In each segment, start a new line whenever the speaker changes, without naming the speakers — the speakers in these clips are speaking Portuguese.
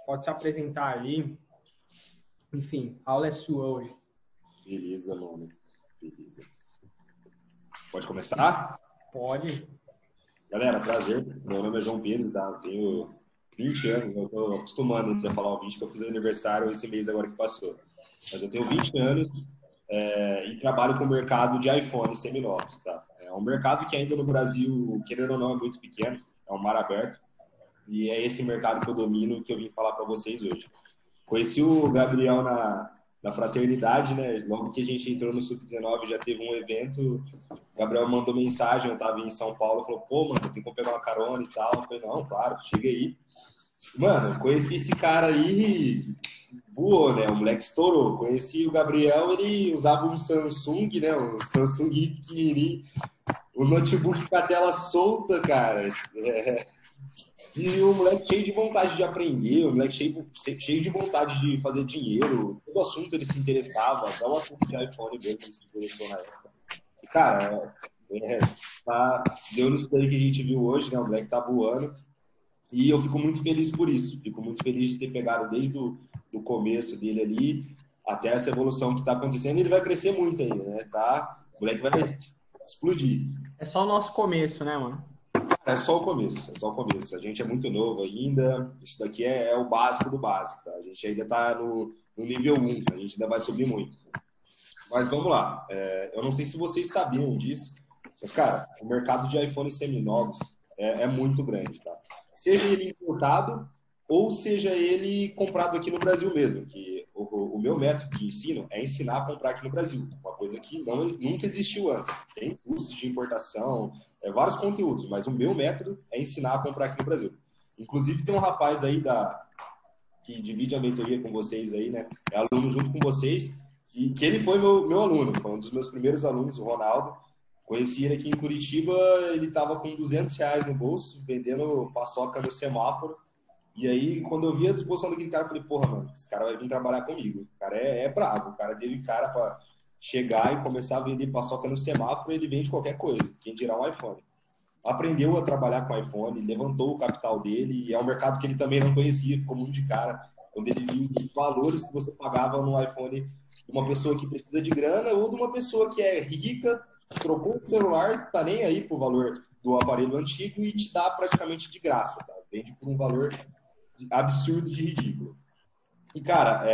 pode se apresentar ali. Enfim, a aula é sua hoje.
Beleza, mano. Beleza. Pode começar?
Pode.
Galera, prazer. Meu nome é João Pedro, tá? Eu tenho 20 anos, eu tô acostumando ainda a falar o 20, que eu fiz aniversário esse mês agora que passou. Mas eu tenho 20 anos e trabalho com o mercado de iPhone seminovos, tá? É um mercado que ainda no Brasil, querendo ou não, é muito pequeno, é um mar aberto. E é esse mercado que eu domino que eu vim falar para vocês hoje. Conheci o Gabriel na fraternidade, né? Logo que a gente entrou no Sub-19, já teve um evento. O Gabriel mandou mensagem, eu tava em São Paulo, falou: pô, mano, tem como pegar uma carona e tal. Eu falei: não, claro, chega aí. Mano, conheci esse cara aí, voou, né? O moleque estourou. Conheci o Gabriel, ele usava um Samsung, né? Um Samsung pequenininho, o notebook com a tela solta, cara. E o moleque cheio de vontade de aprender, o moleque cheio de vontade de fazer dinheiro. Todo assunto ele se interessava, até o assunto de iPhone mesmo ele se interessou na época. E, cara, deu nisso daí que a gente viu hoje, né? O moleque tá voando. E eu fico muito feliz por isso. Fico muito feliz de ter pegado desde do começo dele ali até essa evolução que tá acontecendo. E ele vai crescer muito ainda, né? Tá? O moleque vai explodir.
É só o nosso começo, né, mano?
É só o começo, é só o começo. A gente é muito novo ainda. Isso daqui é o básico do básico, tá? A gente ainda está no nível 1, a gente ainda vai subir muito. Mas vamos lá. Eu não sei se vocês sabiam disso, mas, cara, o mercado de iPhone seminovos é muito grande, tá? Seja ele importado ou seja ele comprado aqui no Brasil mesmo, que o meu método de ensino é ensinar a comprar aqui no Brasil, uma coisa que nunca existiu antes. Tem cursos de importação, vários conteúdos, mas o meu método é ensinar a comprar aqui no Brasil. Inclusive tem um rapaz aí que divide a mentoria com vocês aí, né? É aluno junto com vocês, e que ele foi meu aluno, foi um dos meus primeiros alunos, o Ronaldo. Conheci ele aqui em Curitiba, ele estava com R$ 200 no bolso, vendendo paçoca no semáforo. E aí, quando eu vi a disposição daquele cara, eu falei: porra, mano, esse cara vai vir trabalhar comigo. O cara é brabo, o cara teve cara para chegar e começar a vender paçoca no semáforo, ele vende qualquer coisa, quem dirá um iPhone. Aprendeu a trabalhar com iPhone, levantou o capital dele, e é um mercado que ele também não conhecia, ficou muito de cara. Quando ele viu os valores que você pagava no iPhone de uma pessoa que precisa de grana ou de uma pessoa que é rica, trocou o celular, tá nem aí pro valor do aparelho antigo e te dá praticamente de graça, tá? Vende por um valor absurdo de ridículo. E, cara,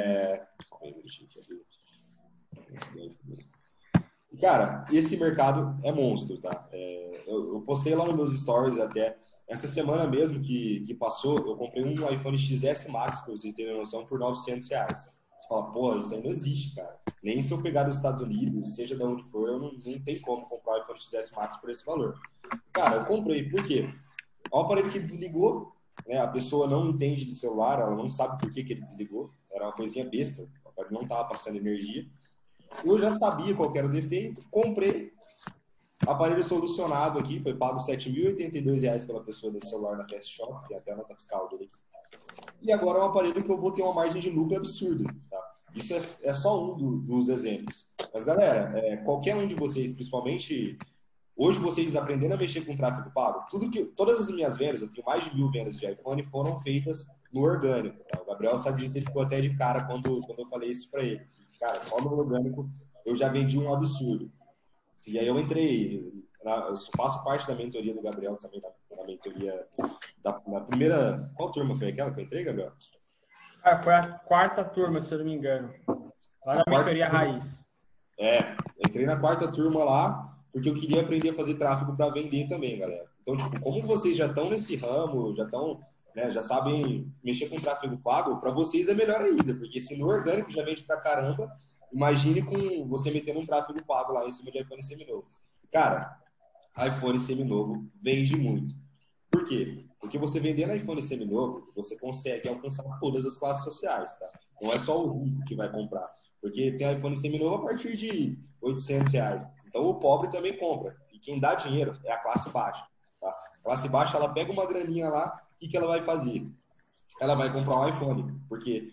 Cara, esse mercado é monstro, tá? Eu postei lá nos meus stories até. Essa semana mesmo que passou, eu comprei um iPhone XS Max, pra vocês terem noção, por R$ 900. Você fala: pô, isso aí não existe, cara. Nem se eu pegar dos Estados Unidos, seja de onde for, eu não tem como comprar um iPhone XS Max por esse valor. Cara, eu comprei. Por quê? É um aparelho que desligou, né? A pessoa não entende de celular, ela não sabe por que ele desligou. Era uma coisinha besta, o aparelho não estava passando energia. Eu já sabia qual era o defeito, comprei, aparelho solucionado aqui, foi pago R$ 7.082 pela pessoa desse celular na Fast Shop, tem até a nota fiscal dele aqui. E agora é um aparelho que eu vou ter uma margem de lucro absurda, tá? Isso é só um dos exemplos. Mas, galera, qualquer um de vocês, principalmente hoje, vocês aprendendo a mexer com tráfego pago, todas as minhas vendas, eu tenho mais de 1.000 vendas de iPhone, foram feitas no orgânico. Tá? O Gabriel sabe disso, ele ficou até de cara quando eu falei isso para ele. Cara, só no orgânico eu já vendi um absurdo. E aí eu entrei, eu faço parte da mentoria do Gabriel também, na mentoria na primeira... Qual turma foi aquela que eu entrei, Gabriel?
Foi a quarta turma, se eu não me engano. Lá na mentoria raiz.
Entrei na quarta turma lá, porque eu queria aprender a fazer tráfego para vender também, galera. Então, tipo, como vocês já estão nesse ramo, já estão, né, já sabem mexer com tráfego pago, para vocês é melhor ainda, porque se no orgânico já vende pra caramba, imagine com você metendo um tráfego pago lá em cima de iPhone seminovo. Cara, iPhone seminovo vende muito. Por quê? Porque você vendendo iPhone seminovo, você consegue alcançar todas as classes sociais, tá? Não é só o rico que vai comprar. Porque tem iPhone seminovo a partir de R$ 800. Então o pobre também compra. E quem dá dinheiro é a classe baixa. Tá? A classe baixa, ela pega uma graninha lá, o que ela vai fazer? Ela vai comprar um iPhone. Porque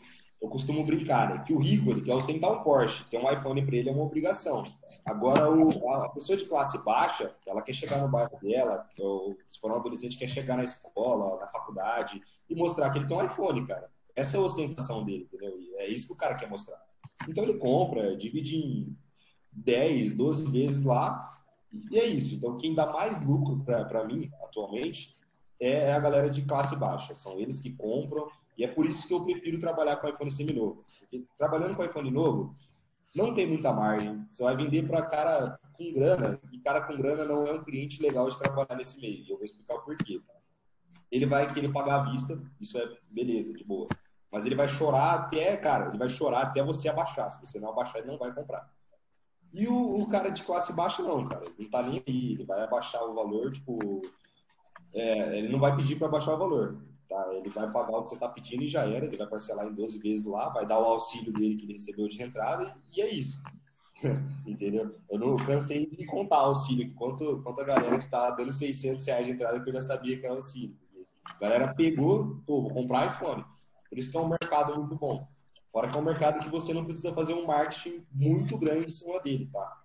eu costumo brincar, né? Que o rico, ele quer ostentar um Porsche, ter um iPhone para ele é uma obrigação. Agora, a pessoa de classe baixa, ela quer chegar no bairro dela, ou se for um adolescente, quer chegar na escola, na faculdade, e mostrar que ele tem um iPhone, cara. Essa é a ostentação dele, entendeu? E é isso que o cara quer mostrar. Então, ele compra, divide em 10, 12 vezes lá, e é isso. Então, quem dá mais lucro para mim, atualmente, é a galera de classe baixa. São eles que compram, e é por isso que eu prefiro trabalhar com iPhone seminovo. Porque trabalhando com iPhone novo, não tem muita margem. Você vai vender para cara com grana, e cara com grana não é um cliente legal de trabalhar nesse meio. E eu vou explicar o porquê. Ele vai querer pagar à vista, isso é beleza, de boa. Mas ele vai chorar até, cara, ele vai chorar até você abaixar. Se você não abaixar, ele não vai comprar. E o cara de classe baixa não, cara. Ele não tá nem aí. Ele vai abaixar o valor, tipo... ele não vai pedir para baixar o valor. Tá? Ele vai pagar o que você está pedindo e já era. Ele vai parcelar em 12 vezes lá, vai dar o auxílio dele que ele recebeu de entrada e é isso. Entendeu? Eu não cansei de contar auxílio, quanto a galera que tá dando R$ 600 de entrada que eu já sabia que era auxílio. A galera pegou, pô, vou comprar iPhone. Por isso que é um mercado muito bom. Fora que é um mercado que você não precisa fazer um marketing muito grande em cima dele, tá?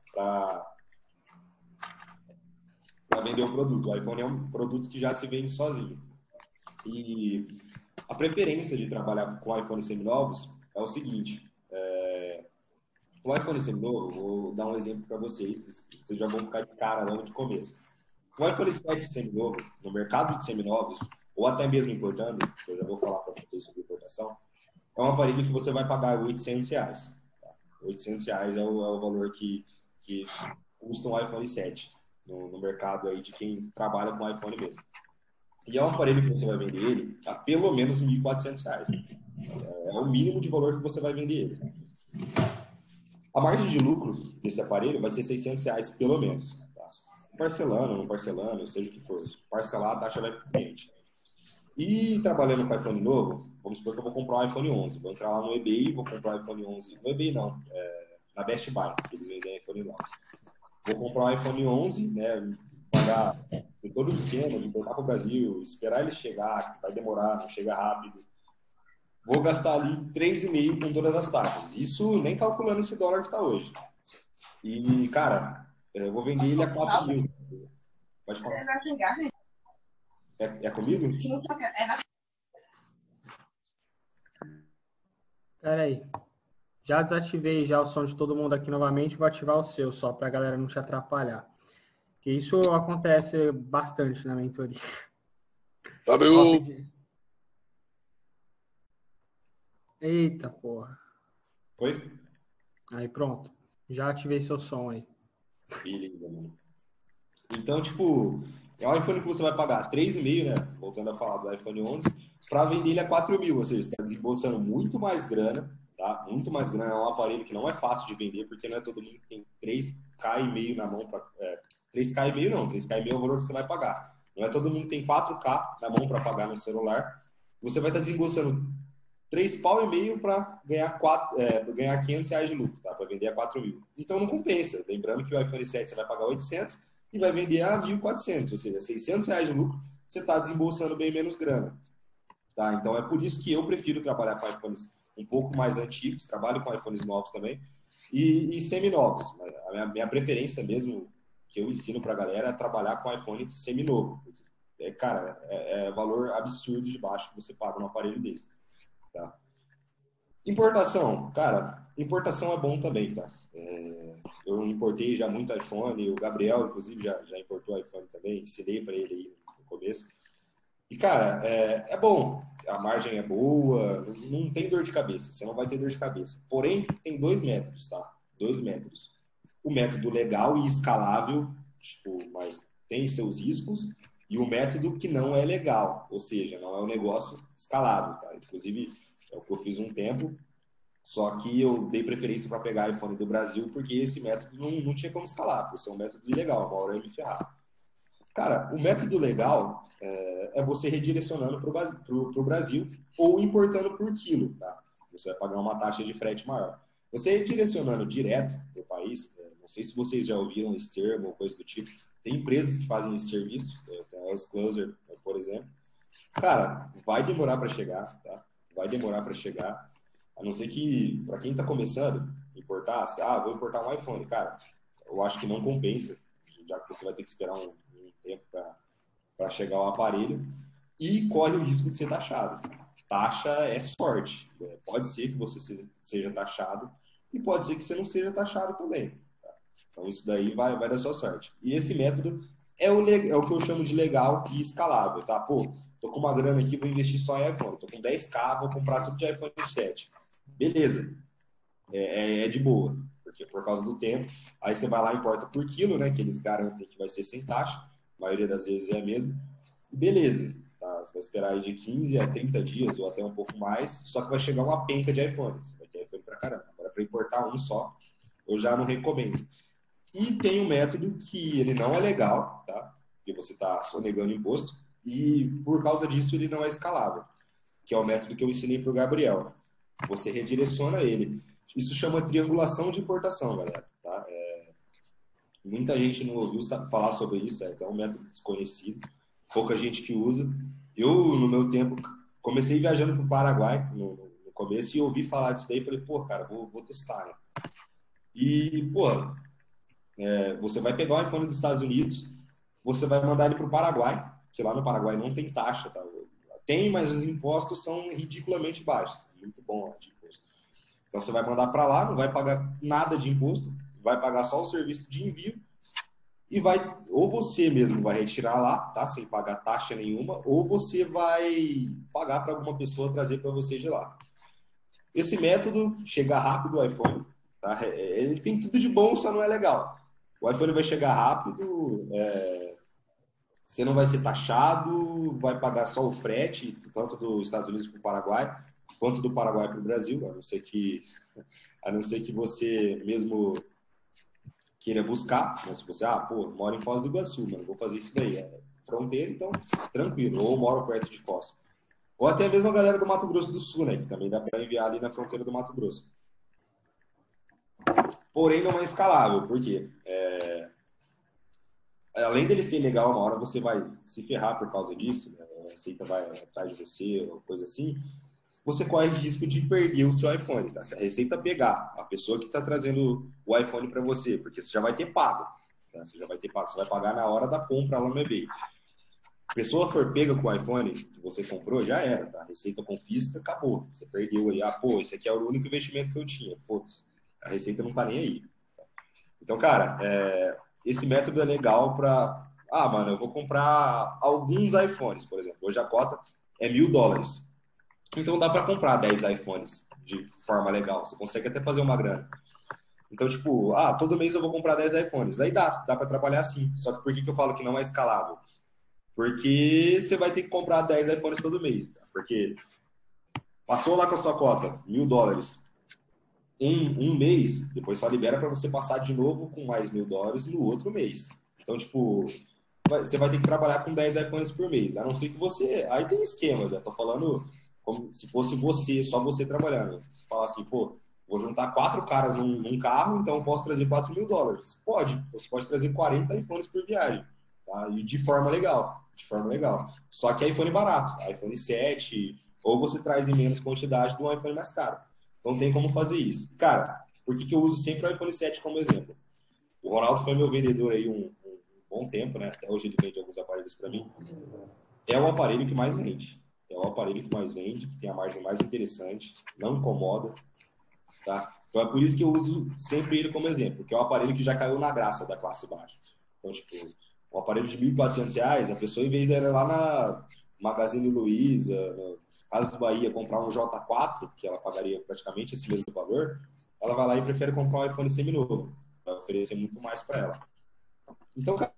Para vender o produto. O iPhone é um produto que já se vende sozinho. E a preferência de trabalhar com iPhones seminovos é o seguinte. O iPhone seminovo, vou dar um exemplo para vocês já vão ficar de cara logo de começo. O iPhone 7 seminovo, no mercado de seminovos, ou até mesmo importando, que eu já vou falar para vocês sobre importação, é um aparelho que você vai pagar R$ 800. Tá? R$ 800 é o valor que custa um iPhone 7 no mercado aí de quem trabalha com iPhone mesmo. E é um aparelho que você vai vender ele a pelo menos R$ 1.400. É o mínimo de valor que você vai vender ele. A margem de lucro desse aparelho vai ser R$ 600 pelo menos. Tá? Parcelando, não parcelando, seja o que for. Parcelar, a taxa vai para o cliente. E trabalhando com iPhone novo, vamos supor que eu vou comprar um iPhone 11. Vou entrar lá no eBay, vou comprar um iPhone 11. No eBay não, na Best Buy, que eles vendem iPhone novo. Vou comprar um iPhone 11, né, pagar todo o esquema de importar para o Brasil, esperar ele chegar, que vai demorar, não chega rápido. Vou gastar ali 3,5 com todas as taxas. Isso nem calculando esse dólar que está hoje. E, cara, eu vou vender ele a 4 mil. Pode falar. É comigo?
Pera aí. Já desativei já o som de todo mundo aqui novamente. Vou ativar o seu só para a galera não te atrapalhar. Porque isso acontece bastante na mentoria. Eita porra.
Oi?
Aí pronto. Já ativei seu som aí.
Beleza, mano. Então, tipo, é um iPhone que você vai pagar 3,5, né? Voltando a falar do iPhone 11, para vender ele a 4 mil. Ou seja, você está desembolsando muito mais grana, tá? Muito mais grana. É um aparelho que não é fácil de vender, porque não é todo mundo que tem 3K e meio na mão para... 3K e meio não, 3K e meio é o valor que você vai pagar. Não é todo mundo que tem 4K na mão para pagar no celular. Você vai estar desembolsando 3 pau e meio para ganhar R$ 500 de lucro, tá? Para vender a 4 mil. Então não compensa. Lembrando que o iPhone 7 você vai pagar 800 e vai vender a 1.400, ou seja, R$ 600 de lucro, você está desembolsando bem menos grana. Tá? Então é por isso que eu prefiro trabalhar com iPhones um pouco mais antigos, trabalho com iPhones novos também, e semi-novos. A minha preferência mesmo, que eu ensino para a galera, é trabalhar com iPhone semi-novo. Cara, é valor absurdo de baixo que você paga num aparelho desse. Tá? Importação, cara, importação é bom também, tá? Eu importei já muito iPhone, o Gabriel, inclusive, já importou iPhone também, ensinei para ele aí no começo. E, cara, é bom, a margem é boa, não tem dor de cabeça, você não vai ter dor de cabeça. Porém, tem 2 métodos, tá? 2 métodos. O método legal e escalável, tipo, mas tem seus riscos, e o método que não é legal, ou seja, não é um negócio escalável, tá? Inclusive, é o que eu fiz um tempo, só que eu dei preferência para pegar iPhone do Brasil porque esse método não tinha como escalar, por ser um método ilegal, uma hora eu me ferrar. Cara, o método legal é você redirecionando para o Brasil ou importando por quilo, tá? Você vai pagar uma taxa de frete maior. Você direcionando direto para o país, não sei se vocês já ouviram esse termo ou coisa do tipo, tem empresas que fazem esse serviço, tem a Closer, por exemplo. Cara, vai demorar para chegar, tá? Vai demorar para chegar. A não ser que, para quem está começando, importar, vou importar um iPhone. Cara, eu acho que não compensa, já que você vai ter que esperar um tempo para chegar o aparelho e corre o risco de ser taxado. Taxa é sorte. Pode ser que você seja taxado e pode ser que você não seja taxado também. Tá? Então, isso daí vai da sua sorte. E esse método é o que eu chamo de legal e escalável. Tá? Pô, tô com uma grana aqui, vou investir só em iPhone. Tô com 10K, vou comprar tudo de iPhone 7. Beleza. É de boa. Porque por causa do tempo. Aí você vai lá e importa por quilo, né? Que eles garantem que vai ser sem taxa. A maioria das vezes é mesmo. E beleza. Tá? Você vai esperar aí de 15 a 30 dias ou até um pouco mais, só que vai chegar uma penca de iPhone. Você vai ter iPhone pra caramba. Agora, para importar um só, eu já não recomendo. E tem um método que ele não é legal, tá? Porque você está sonegando imposto, e por causa disso ele não é escalável, que é o método que eu ensinei para o Gabriel. Você redireciona ele. Isso chama triangulação de importação, galera. Tá? Muita gente não ouviu falar sobre isso, é até um método desconhecido, pouca gente que usa. Eu, no meu tempo, comecei viajando para o Paraguai no começo e ouvi falar disso daí e falei, pô, cara, vou testar, né? E, pô, você vai pegar o iPhone dos Estados Unidos, você vai mandar ele para o Paraguai, que lá no Paraguai não tem taxa, tá? Tem, mas os impostos são ridiculamente baixos. Muito bom de imposto. Então você vai mandar para lá, não vai pagar nada de imposto, vai pagar só o serviço de envio e vai, ou você mesmo vai retirar lá, tá? Sem pagar taxa nenhuma, ou você vai pagar para alguma pessoa trazer para você de lá. Esse método chega rápido o iPhone, tá? Ele tem tudo de bom, só não é legal. O iPhone vai chegar rápido, você não vai ser taxado, vai pagar só o frete, tanto dos Estados Unidos para o Paraguai, quanto do Paraguai para o Brasil, a não ser que você mesmo queira buscar, né? Se você, moro em Foz do Iguaçu, mano, vou fazer isso daí. É fronteira, então, tranquilo. Ou moro perto de Foz. Ou até mesmo a galera do Mato Grosso do Sul, né? Que também dá para enviar ali na fronteira do Mato Grosso. Porém, não é escalável, porque além dele ser legal, uma hora você vai se ferrar por causa disso, né? A Receita vai atrás de você, ou coisa assim. Você corre o risco de perder o seu iPhone, tá? Se a Receita pegar a pessoa que está trazendo o iPhone para você, porque você já vai ter pago, tá? Você vai pagar na hora da compra lá no eBay. A pessoa for pega com o iPhone que você comprou, já era, tá? A Receita confisca, acabou. Você perdeu aí, esse aqui é o único investimento que eu tinha, foda-se. A Receita não tá nem aí. Então, cara, esse método é legal para... mano, eu vou comprar alguns iPhones, por exemplo. Hoje a cota é $1.000. Então dá para comprar 10 iPhones de forma legal. Você consegue até fazer uma grana. Então, tipo, todo mês eu vou comprar 10 iPhones. Aí dá para trabalhar assim. Só que por que eu falo que não é escalável? Porque você vai ter que comprar 10 iPhones todo mês. Tá? Porque passou lá com a sua cota, $1.000, um mês, depois só libera para você passar de novo com mais $1.000 no outro mês. Então, tipo, você vai ter que trabalhar com 10 iPhones por mês. A não ser que você... Aí tem esquemas, né? Tô falando como se fosse você, só você trabalhando. Você fala assim, vou juntar 4 caras num carro, então eu posso trazer $4.000. Pode. Você pode trazer 40 iPhones por viagem. Tá? E de forma legal. Só que é iPhone barato. iPhone 7, ou você traz em menos quantidade de um iPhone mais caro. Então tem como fazer isso. Cara, por que eu uso sempre o iPhone 7 como exemplo? O Ronaldo foi meu vendedor aí um bom tempo, né? Até hoje ele vende alguns aparelhos para mim. É o aparelho que mais vende. Que tem a margem mais interessante, não incomoda, tá? Então é por isso que eu uso sempre ele como exemplo, porque é o aparelho que já caiu na graça da classe baixa. Então, tipo, um aparelho de R$ 1.400, a pessoa, em vez de ir lá na Magazine Luiza, na Casas Bahia, comprar um J4, que ela pagaria praticamente esse mesmo valor, ela vai lá e prefere comprar um iPhone seminovo. Vai oferecer muito mais para ela. Então, cara,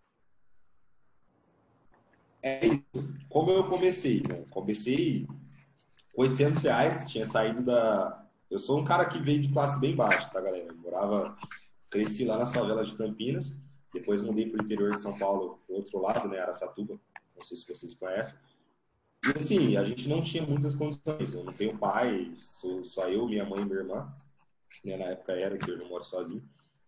é isso. Como eu comecei, né? Comecei com R$ 800, tinha saído da... Eu sou um cara que veio de classe bem baixa, tá, galera? Eu cresci lá na favela de Campinas, depois mudei para o interior de São Paulo, do outro lado, né, Araçatuba, não sei se vocês conhecem. E assim, a gente não tinha muitas condições, eu não tenho pai, sou só eu, minha mãe e minha irmã, né, na época era, que eu não moro sozinho.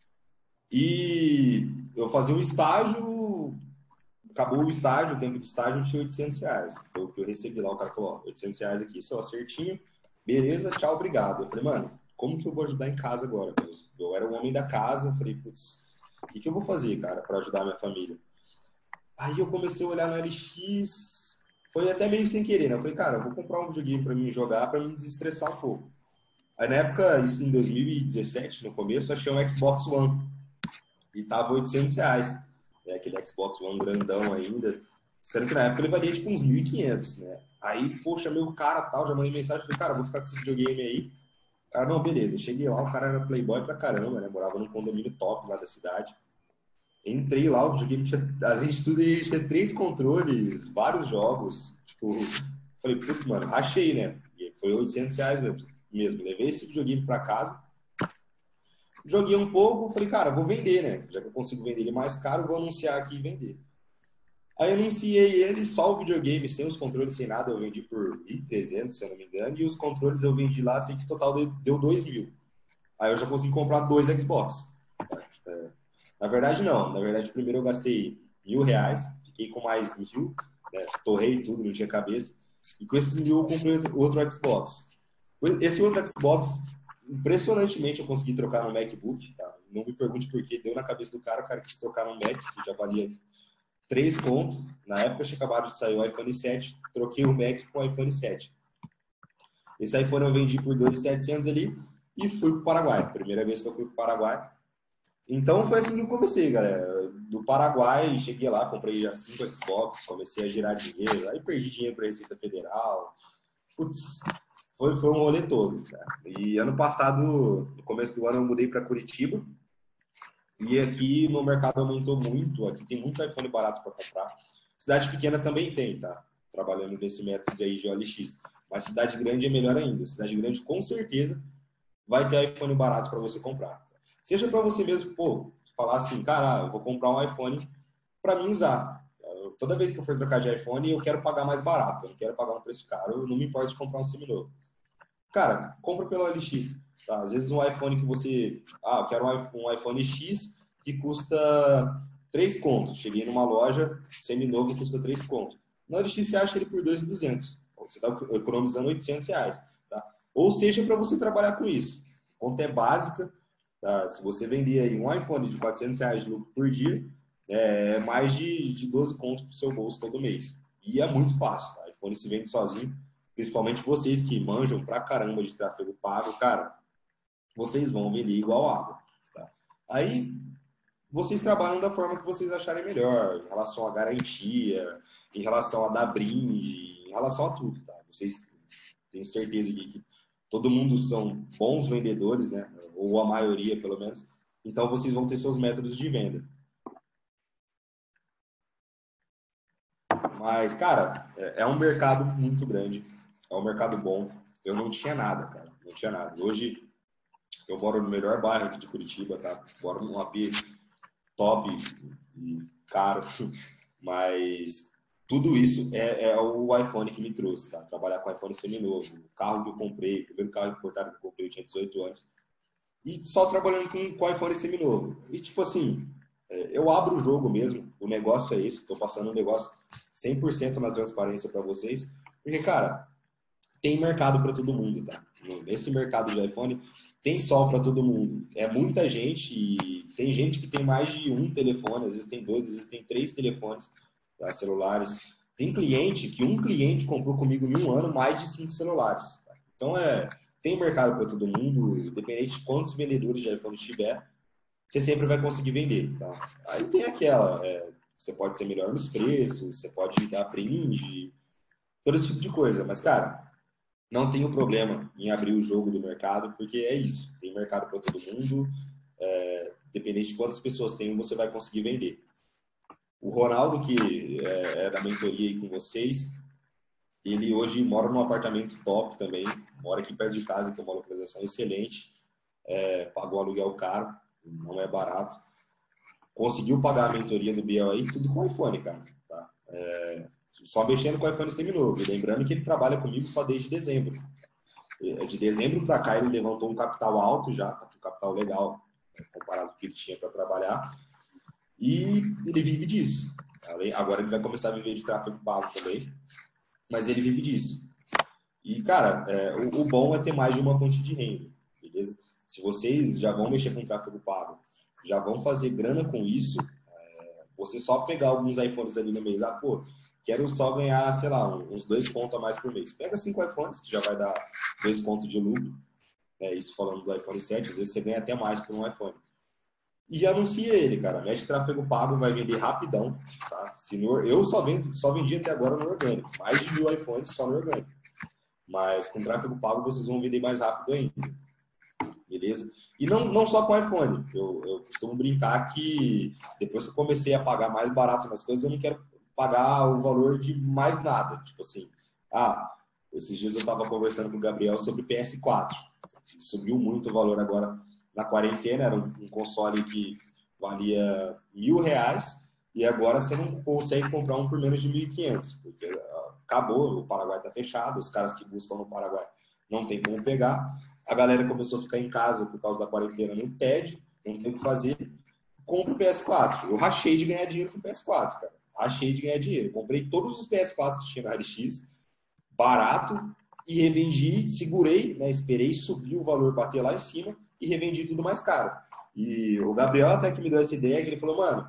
E eu fazia um estágio, acabou o estágio, o tempo de estágio, eu tinha R$ 800. Foi o que eu recebi lá, o cara falou, R$ 800 aqui, só certinho, Beleza, tchau, obrigado. Eu falei, mano, como que eu vou ajudar em casa agora? Eu era o homem da casa, eu falei, putz, o que que eu vou fazer, cara, para ajudar a minha família? Aí eu comecei a olhar no LX, foi até meio sem querer, né? Eu falei, cara, eu vou comprar um videogame para mim jogar, para me desestressar um pouco. Aí na época, isso em 2017, no começo, eu achei um Xbox One e tava R$ 800, né? Aquele Xbox One grandão ainda, sendo que na época ele valia tipo uns 1.500, né? Aí, poxa, meu cara tal, já mandei mensagem, falei, cara, vou ficar com esse videogame aí. Cara, não, beleza. Cheguei lá, o cara era playboy pra caramba, né? Morava num condomínio top lá da cidade. Entrei lá, o videogame tinha, a gente tudo tinha 3 controles, vários jogos. Tipo, falei, putz, mano, rachei, né? E foi R$ 800 mesmo. Levei esse videogame pra casa, joguei um pouco, falei, cara, vou vender, né? Já que eu consigo vender ele mais caro, vou anunciar aqui e vender. Aí anunciei ele, só o videogame, sem os controles, sem nada, eu vendi por 1.300, se eu não me engano, e os controles eu vendi lá, sei que total deu 2.000. Aí eu já consegui comprar 2 Xbox. Na verdade, não. Na verdade, primeiro eu gastei R$ 1.000, fiquei com mais 1.000, né? Torrei tudo, não tinha cabeça. E com esses 1.000 eu comprei outro Xbox. Esse outro Xbox, impressionantemente, eu consegui trocar no MacBook. Tá? Não me pergunte por que, deu na cabeça do cara, o cara quis trocar no Mac, que já valia 3 contos. Na época tinha acabado de sair o iPhone 7, troquei o Mac com o iPhone 7. Esse iPhone eu vendi por 2.700 ali e fui para o Paraguai. Primeira vez que eu fui para o Paraguai. Então foi assim que eu comecei, galera. Do Paraguai, cheguei lá, comprei já 5 Xbox, comecei a girar dinheiro, aí perdi dinheiro para a Receita Federal. Putz, foi um rolê todo, cara. E ano passado, no começo do ano, eu mudei para Curitiba. E aqui no mercado aumentou muito. Aqui tem muito iPhone barato para comprar. Cidade pequena também tem, tá? Trabalhando nesse método aí de OLX. Mas cidade grande é melhor ainda. Cidade grande, com certeza, vai ter iPhone barato para você comprar. Seja para você mesmo, pô, falar assim, cara, eu vou comprar um iPhone para mim usar. Toda vez que eu for trocar de iPhone, eu quero pagar mais barato, eu não quero pagar um preço caro, eu não me importo de comprar um seminovo. Cara, compra pelo OLX. Tá? Às vezes um iPhone que você. Ah, eu quero um iPhone X que custa 3 contos. Cheguei numa loja, seminovo custa 3 contos. Na OLX você acha ele por 2.200. Você está economizando R$ 800. Tá? Ou seja, para você trabalhar com isso. A conta é básica. Tá? Se você vender aí um iPhone de R$ 400 de lucro por dia, é mais de 12 contos para o seu bolso todo mês. E é muito fácil. Tá? iPhone se vende sozinho. Principalmente vocês que manjam pra caramba de tráfego pago, cara, vocês vão vender igual água. Tá? Aí vocês trabalham da forma que vocês acharem melhor, em relação à garantia, em relação a dar brinde, em relação a tudo. Tá? Vocês tenho certeza que todo mundo são bons vendedores, né? Ou a maioria, pelo menos. Então vocês vão ter seus métodos de venda. Mas, cara, é um mercado muito grande, é um mercado bom. Eu não tinha nada, cara, não tinha nada. Hoje eu moro no melhor bairro aqui de Curitiba, tá? Moro num AP top e caro, mas tudo isso é o iPhone que me trouxe, tá? Trabalhar com iPhone seminovo, o carro que eu comprei, o primeiro carro importado que eu comprei, eu tinha 18 anos, e só trabalhando com iPhone seminovo. E tipo assim, eu abro o jogo mesmo, o negócio é esse, estou passando um negócio 100% na transparência para vocês, porque, cara, tem mercado para todo mundo, tá? Nesse mercado de iPhone, tem sol para todo mundo. É muita gente e tem gente que tem mais de um telefone, às vezes tem dois, às vezes tem 3 telefones, tá? Celulares. Tem cliente que um cliente comprou comigo em um ano mais de 5 celulares. Tá? Então, tem mercado para todo mundo, independente de quantos vendedores de iPhone tiver, você sempre vai conseguir vender. Tá? Aí tem aquela, você pode ser melhor nos preços, você pode dar brinde, todo esse tipo de coisa. Mas, cara, não tenho problema em abrir o jogo do mercado, porque é isso. Tem mercado para todo mundo. Dependente de quantas pessoas tem, você vai conseguir vender. O Ronaldo, que é da mentoria aí com vocês, ele hoje mora num apartamento top também. Mora aqui perto de casa, que é uma localização excelente. Pagou aluguel caro, não é barato. Conseguiu pagar a mentoria do Biel aí, tudo com iPhone, cara. Tá? Só mexendo com iPhone seminovo. E lembrando que ele trabalha comigo só desde dezembro. De dezembro para cá ele levantou um capital alto já, um capital legal, comparado com o que ele tinha para trabalhar, e ele vive disso. Agora ele vai começar a viver de tráfego pago também, mas ele vive disso. E, cara, o bom é ter mais de uma fonte de renda, beleza? Se vocês já vão mexer com tráfego pago, já vão fazer grana com isso, você só pegar alguns iPhones ali no mês, pô, quero só ganhar, sei lá, uns 2 contos a mais por mês. Pega 5 iPhones, que já vai dar 2 contos de lucro. Isso falando do iPhone 7, às vezes você ganha até mais por um iPhone. E anuncia ele, cara. Mete tráfego pago, vai vender rapidão. Tá? Eu só vendi até agora no orgânico. Mais de 1.000 iPhones só no orgânico. Mas com tráfego pago vocês vão vender mais rápido ainda. Beleza? E não só com iPhone. Eu costumo brincar que depois que eu comecei a pagar mais barato nas coisas, eu não quero pagar o valor de mais nada. Tipo assim, esses dias eu estava conversando com o Gabriel sobre PS4. Subiu muito o valor agora na quarentena. Era um console que valia R$ 1.000 e agora você não consegue comprar um por menos de 1.500, porque acabou, o Paraguai está fechado, os caras que buscam no Paraguai não tem como pegar. A galera começou a ficar em casa por causa da quarentena no tédio, não tem o que fazer. Compre o PS4. Eu rachei de ganhar dinheiro com o PS4, cara. Rachei de ganhar dinheiro. Comprei todos os PS4 que tinha na LX, barato, e revendi, segurei, né? Esperei subir o valor, bater lá em cima e revendi tudo mais caro. E o Gabriel até que me deu essa ideia, que ele falou, mano,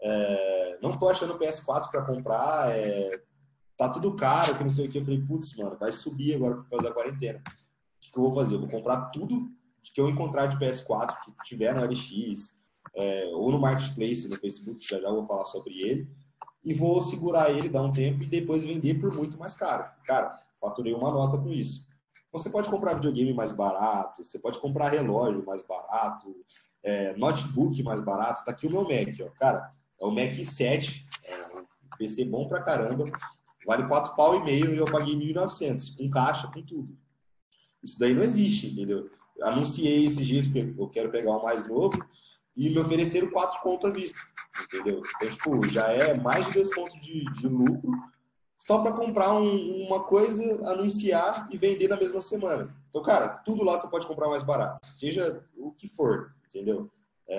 não tô achando PS4 para comprar, tá tudo caro, que não sei o que. Eu falei, putz, mano, vai subir agora por causa da quarentena. O que eu vou fazer? Eu vou comprar tudo que eu encontrar de PS4 que tiver no LX, ou no Marketplace, no Facebook, já vou falar sobre ele, e vou segurar ele, dar um tempo e depois vender por muito mais caro. Cara, faturei uma nota com isso. Você pode comprar videogame mais barato, você pode comprar relógio mais barato, notebook mais barato. Tá aqui o meu Mac, ó. Cara, é o Mac 7, um PC bom pra caramba, vale 4,5 pau e eu paguei 1.900, com caixa, com tudo. Isso daí não existe, entendeu? Anunciei esses dias que eu quero pegar o mais novo e me ofereceram 4 contos à vista, entendeu? Então, tipo, já é mais de 2 contos de lucro só para comprar uma coisa, anunciar e vender na mesma semana. Então, cara, tudo lá você pode comprar mais barato, seja o que for, entendeu?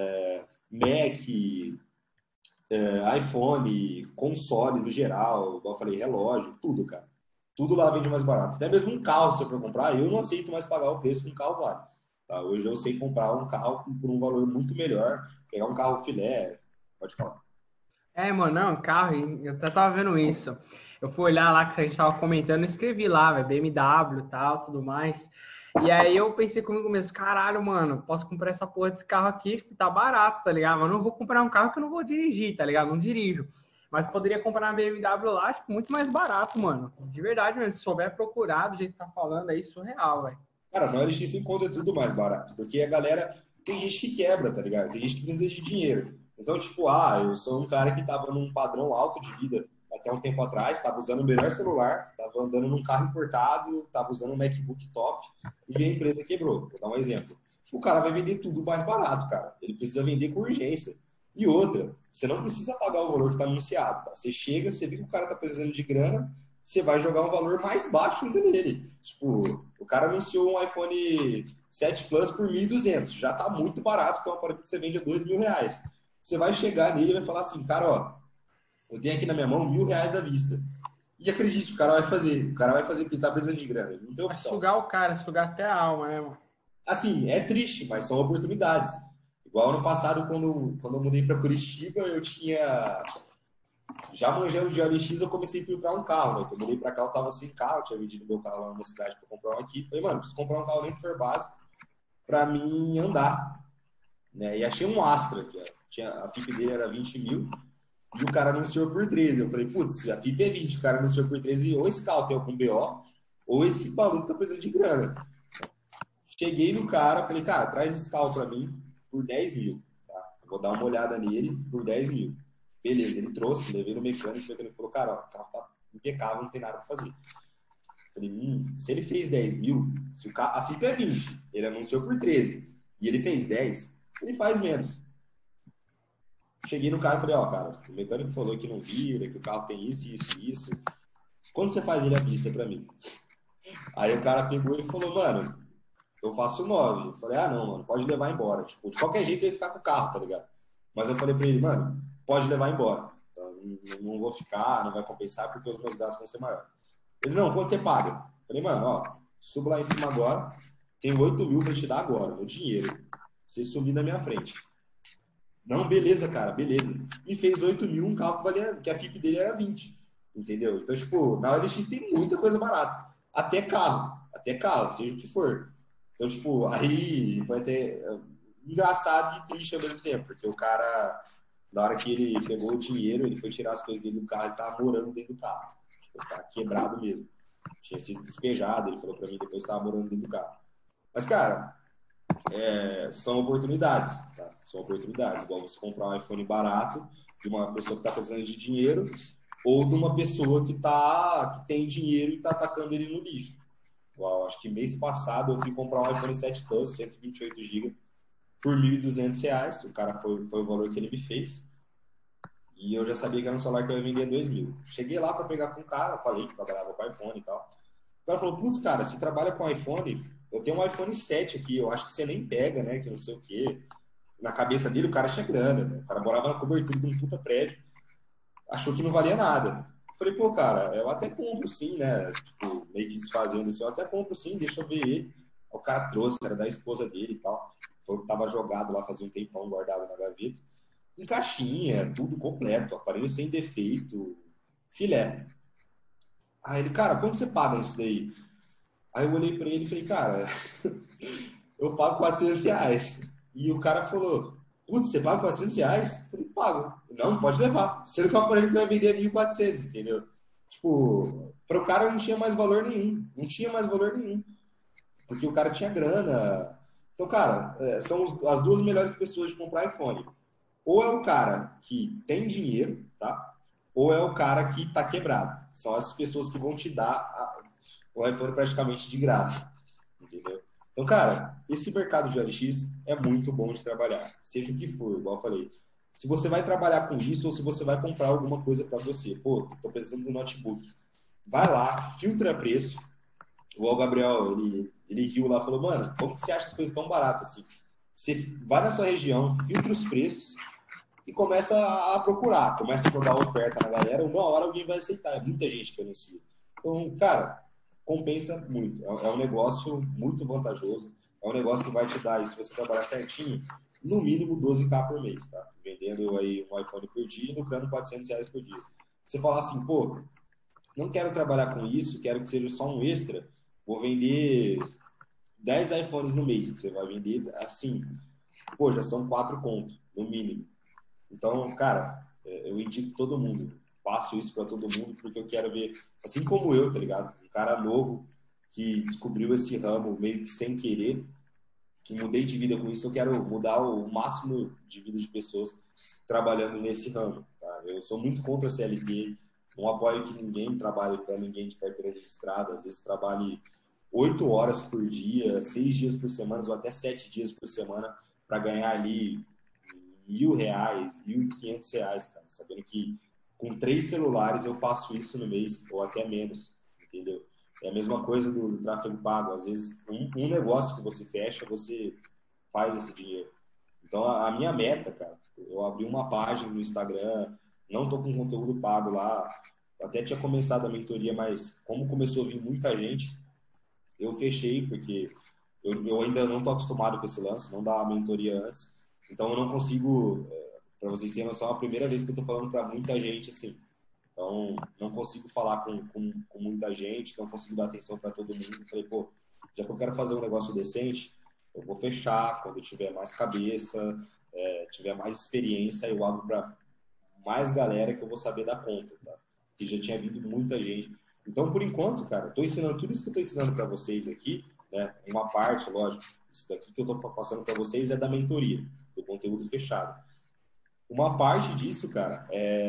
Mac, iPhone, console no geral, igual eu falei, relógio, tudo, cara. Tudo lá vende mais barato. Até mesmo um carro, se eu for comprar, eu não aceito mais pagar o preço que um carro vale. Tá? Hoje eu sei comprar um carro por um valor muito melhor, pegar um carro filé, pode falar.
Mano, não, carro, eu até tava vendo isso. Eu fui olhar lá que a gente tava comentando, eu escrevi lá, velho, BMW e tal, tudo mais. E aí eu pensei comigo mesmo, caralho, mano, posso comprar essa porra desse carro aqui, tipo, tá barato, tá ligado? Mas eu não vou comprar um carro que eu não vou dirigir, tá ligado? Não dirijo. Mas poderia comprar uma BMW lá, tipo, muito mais barato, mano. De verdade mesmo, se souber procurar do jeito que você tá falando aí, surreal, velho.
Cara, no LX você encontra tudo mais barato, porque a galera, tem gente que quebra, tá ligado? Tem gente que precisa de dinheiro. Então, tipo, eu sou um cara que tava num padrão alto de vida até um tempo atrás, tava usando o melhor celular, tava andando num carro importado, tava usando um MacBook top, e a empresa quebrou. Vou dar um exemplo. O cara vai vender tudo mais barato, cara. Ele precisa vender com urgência. E outra, você não precisa pagar o valor que está anunciado, tá? Você chega, você vê que o cara tá precisando de grana, você vai jogar um valor mais baixo ainda nele. Tipo, o cara anunciou um iPhone 7 Plus por 1.200, já tá muito barato, porque é um aparelho que você vende a R$ 2.000. Você vai chegar nele e vai falar assim, cara, ó, eu tenho aqui na minha mão R$ 1.000 à vista. E acredite, o cara vai fazer. O cara vai fazer porque tá precisando de grana. Não tem
Vai
opção.
sugar o cara, sugar até a alma, né, mano?
Assim, é triste, mas são oportunidades. Igual ano passado, quando eu mudei para Curitiba, eu tinha. Já manjando de OLX, eu comecei a filtrar um carro, né? Quando eu mudei para cá, eu tava sem carro, eu tinha vendido meu carro lá na cidade para comprar um aqui. Falei, mano, preciso comprar um carro nem que for básico para mim andar. Né? E achei um Astra, a FIP dele era 20 mil, e o cara anunciou por 13. Eu falei, putz, a FIP é 20, o cara anunciou por 13, ou esse carro tem algum BO, ou esse maluco tá precisando de grana. Cheguei no cara, falei, cara, traz esse carro para mim por 10 mil. Tá? Vou dar uma olhada nele por 10 mil. Beleza, ele trouxe, levei no mecânico, ele falou, cara, ó, o carro tá impecável, não tem nada pra fazer. Falei, se ele fez 10 mil, se o carro, a FIP é 20, ele anunciou por 13, e ele fez 10, ele faz menos. Cheguei no cara e falei, ó, cara, o mecânico falou que não vira, que o carro tem isso, isso e isso. Quando você faz ele à vista pra mim? Aí o cara pegou e falou, mano, eu faço 9. Eu falei, não, mano, pode levar embora. Tipo, de qualquer jeito eu ia ficar com o carro, tá ligado? Mas eu falei pra ele, mano, pode levar embora. Então, não vou ficar, não vai compensar porque os meus gastos vão ser maiores. Ele, não, quanto você paga? Eu Falei, mano, ó, subo lá em cima agora, tem 8 mil pra te dar agora, no dinheiro. Você subir na minha frente. Não, beleza, cara, beleza. Me fez 8 mil, um carro que, valia, que a FIP dele era 20. Entendeu? Então, tipo, na OLX tem muita coisa barata. Até carro, seja o que for. Então, tipo, aí foi até engraçado e triste ao mesmo tempo, porque o cara, na hora que ele pegou o dinheiro, ele foi tirar as coisas dele do carro, ele tava morando dentro do carro. Tipo, tá quebrado mesmo. Tinha sido despejado, ele falou pra mim depois que tava morando dentro do carro. Mas, cara, são oportunidades, tá? São oportunidades. Igual você comprar um iPhone barato de uma pessoa que está precisando de dinheiro ou de uma pessoa que tem dinheiro e está atacando ele no lixo. Igual, acho que mês passado eu fui comprar um iPhone 7 Plus, 128 GB, por R$ 1.200. O cara foi o valor que ele me fez. E eu já sabia que era um celular que eu ia vender a 2.000. Cheguei lá para pegar com o cara, falei que trabalhava com iPhone e tal. O cara falou, putz, cara, se trabalha com iPhone, eu tenho um iPhone 7 aqui, eu acho que você nem pega, né, que não sei o quê. Na cabeça dele, o cara tinha grana, né? O cara morava na cobertura de um puta prédio, achou que não valia nada. Eu falei, pô, cara, eu até compro sim, né, tipo, meio que desfazendo isso, eu até compro sim, deixa eu ver ele. O cara trouxe, era da esposa dele e tal, falou que tava jogado lá, fazia um tempão, guardado na gaveta, em caixinha, tudo completo, aparelho sem defeito, filé. Aí ele, cara, quanto você paga isso daí? Aí eu olhei pra ele e falei, cara, eu pago R$ 400. E o cara falou, putz, você paga R$ 400? Eu falei, pago. Não, pode levar. Sendo que o aparelho que vai vender é 1.400, entendeu? Tipo, para o cara não tinha mais valor nenhum. Não tinha mais valor nenhum. Porque o cara tinha grana. Então, cara, são as duas melhores pessoas de comprar iPhone. Ou é o cara que tem dinheiro, tá? Ou é o cara que tá quebrado. São as pessoas que vão te dar o iPhone praticamente de graça, entendeu? Então, cara, esse mercado de OLX é muito bom de trabalhar, seja o que for, igual eu falei. Se você vai trabalhar com isso ou se você vai comprar alguma coisa para você, pô, tô precisando de um notebook. Vai lá, filtra preço. O Gabriel, ele riu lá, falou, mano, como que você acha as coisas tão baratas assim? Você vai na sua região, filtra os preços e começa a procurar, começa a jogar oferta na galera, uma hora alguém vai aceitar, é muita gente que anuncia. Então, cara, compensa muito. É um negócio muito vantajoso. É um negócio que vai te dar, se você trabalhar certinho, no mínimo 12K por mês, tá? Vendendo aí um iPhone por dia e lucrando R$ 400 por dia. Você falar assim, pô, não quero trabalhar com isso, quero que seja só um extra, vou vender 10 iPhones no mês, que você vai vender assim, pô, já são 4 contos, no mínimo. Então, cara, eu indico todo mundo. Passo isso para todo mundo porque eu quero ver, assim como eu, tá ligado? Um cara novo que descobriu esse ramo meio que sem querer, que mudei de vida com isso, eu quero mudar o máximo de vida de pessoas trabalhando nesse ramo, tá? Eu sou muito contra a CLT, não apoio que ninguém trabalhe para ninguém de carteira registrada, às vezes trabalhe 8 horas por dia, 6 dias por semana, ou até 7 dias por semana para ganhar ali R$ 1.000, R$ 1.500, cara, sabendo que com 3 celulares eu faço isso no mês, ou até menos, entendeu? É a mesma coisa do tráfego pago. Às vezes, um negócio que você fecha, você faz esse dinheiro. Então, a minha meta, cara, eu abri uma página no Instagram, não tô com conteúdo pago lá, eu até tinha começado a mentoria, mas como começou a vir muita gente, eu fechei, porque eu ainda não tô acostumado com esse lance, não dá a mentoria antes, então eu não consigo, para vocês terem noção, é a primeira vez que eu tô falando para muita gente assim. Então, não consigo falar com muita gente, não consigo dar atenção para todo mundo. Falei, pô, já que eu quero fazer um negócio decente, eu vou fechar quando eu tiver mais cabeça, tiver mais experiência, eu abro para mais galera que eu vou saber dar conta, tá? Que já tinha vindo muita gente. Então, por enquanto, cara, estou ensinando tudo isso que eu estou ensinando para vocês aqui, né? Uma parte, lógico, isso daqui que eu estou passando para vocês é da mentoria, do conteúdo fechado. Uma parte disso, cara,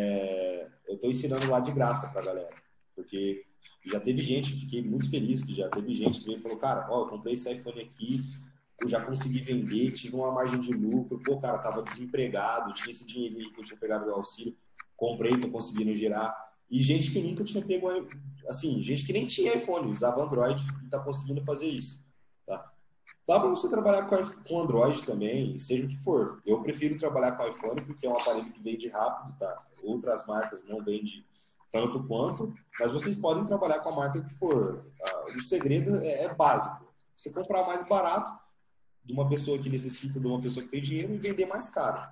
eu estou ensinando lá de graça para a galera. Porque já teve gente, fiquei muito feliz que já teve gente que veio e falou, cara, ó, eu comprei esse iPhone aqui, eu já consegui vender, tive uma margem de lucro, pô, cara, tava desempregado, tinha esse dinheirinho que eu tinha pegado do auxílio, comprei, tô conseguindo gerar. E gente que nunca tinha pego, assim, gente que nem tinha iPhone, usava Android e tá conseguindo fazer isso, tá? Dá para você trabalhar com Android também, seja o que for. Eu prefiro trabalhar com iPhone porque é um aparelho que vende rápido, tá? Outras marcas não vendem tanto quanto, mas vocês podem trabalhar com a marca que for. O segredo é básico. Você comprar mais barato de uma pessoa que necessita, de uma pessoa que tem dinheiro, e vender mais caro.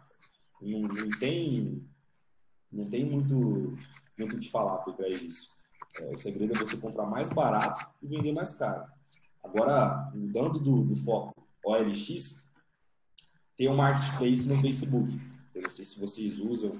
Não tem muito o que falar por trás disso. O segredo é você comprar mais barato e vender mais caro. Agora, mudando do foco OLX, tem um marketplace no Facebook. Eu não sei se vocês usam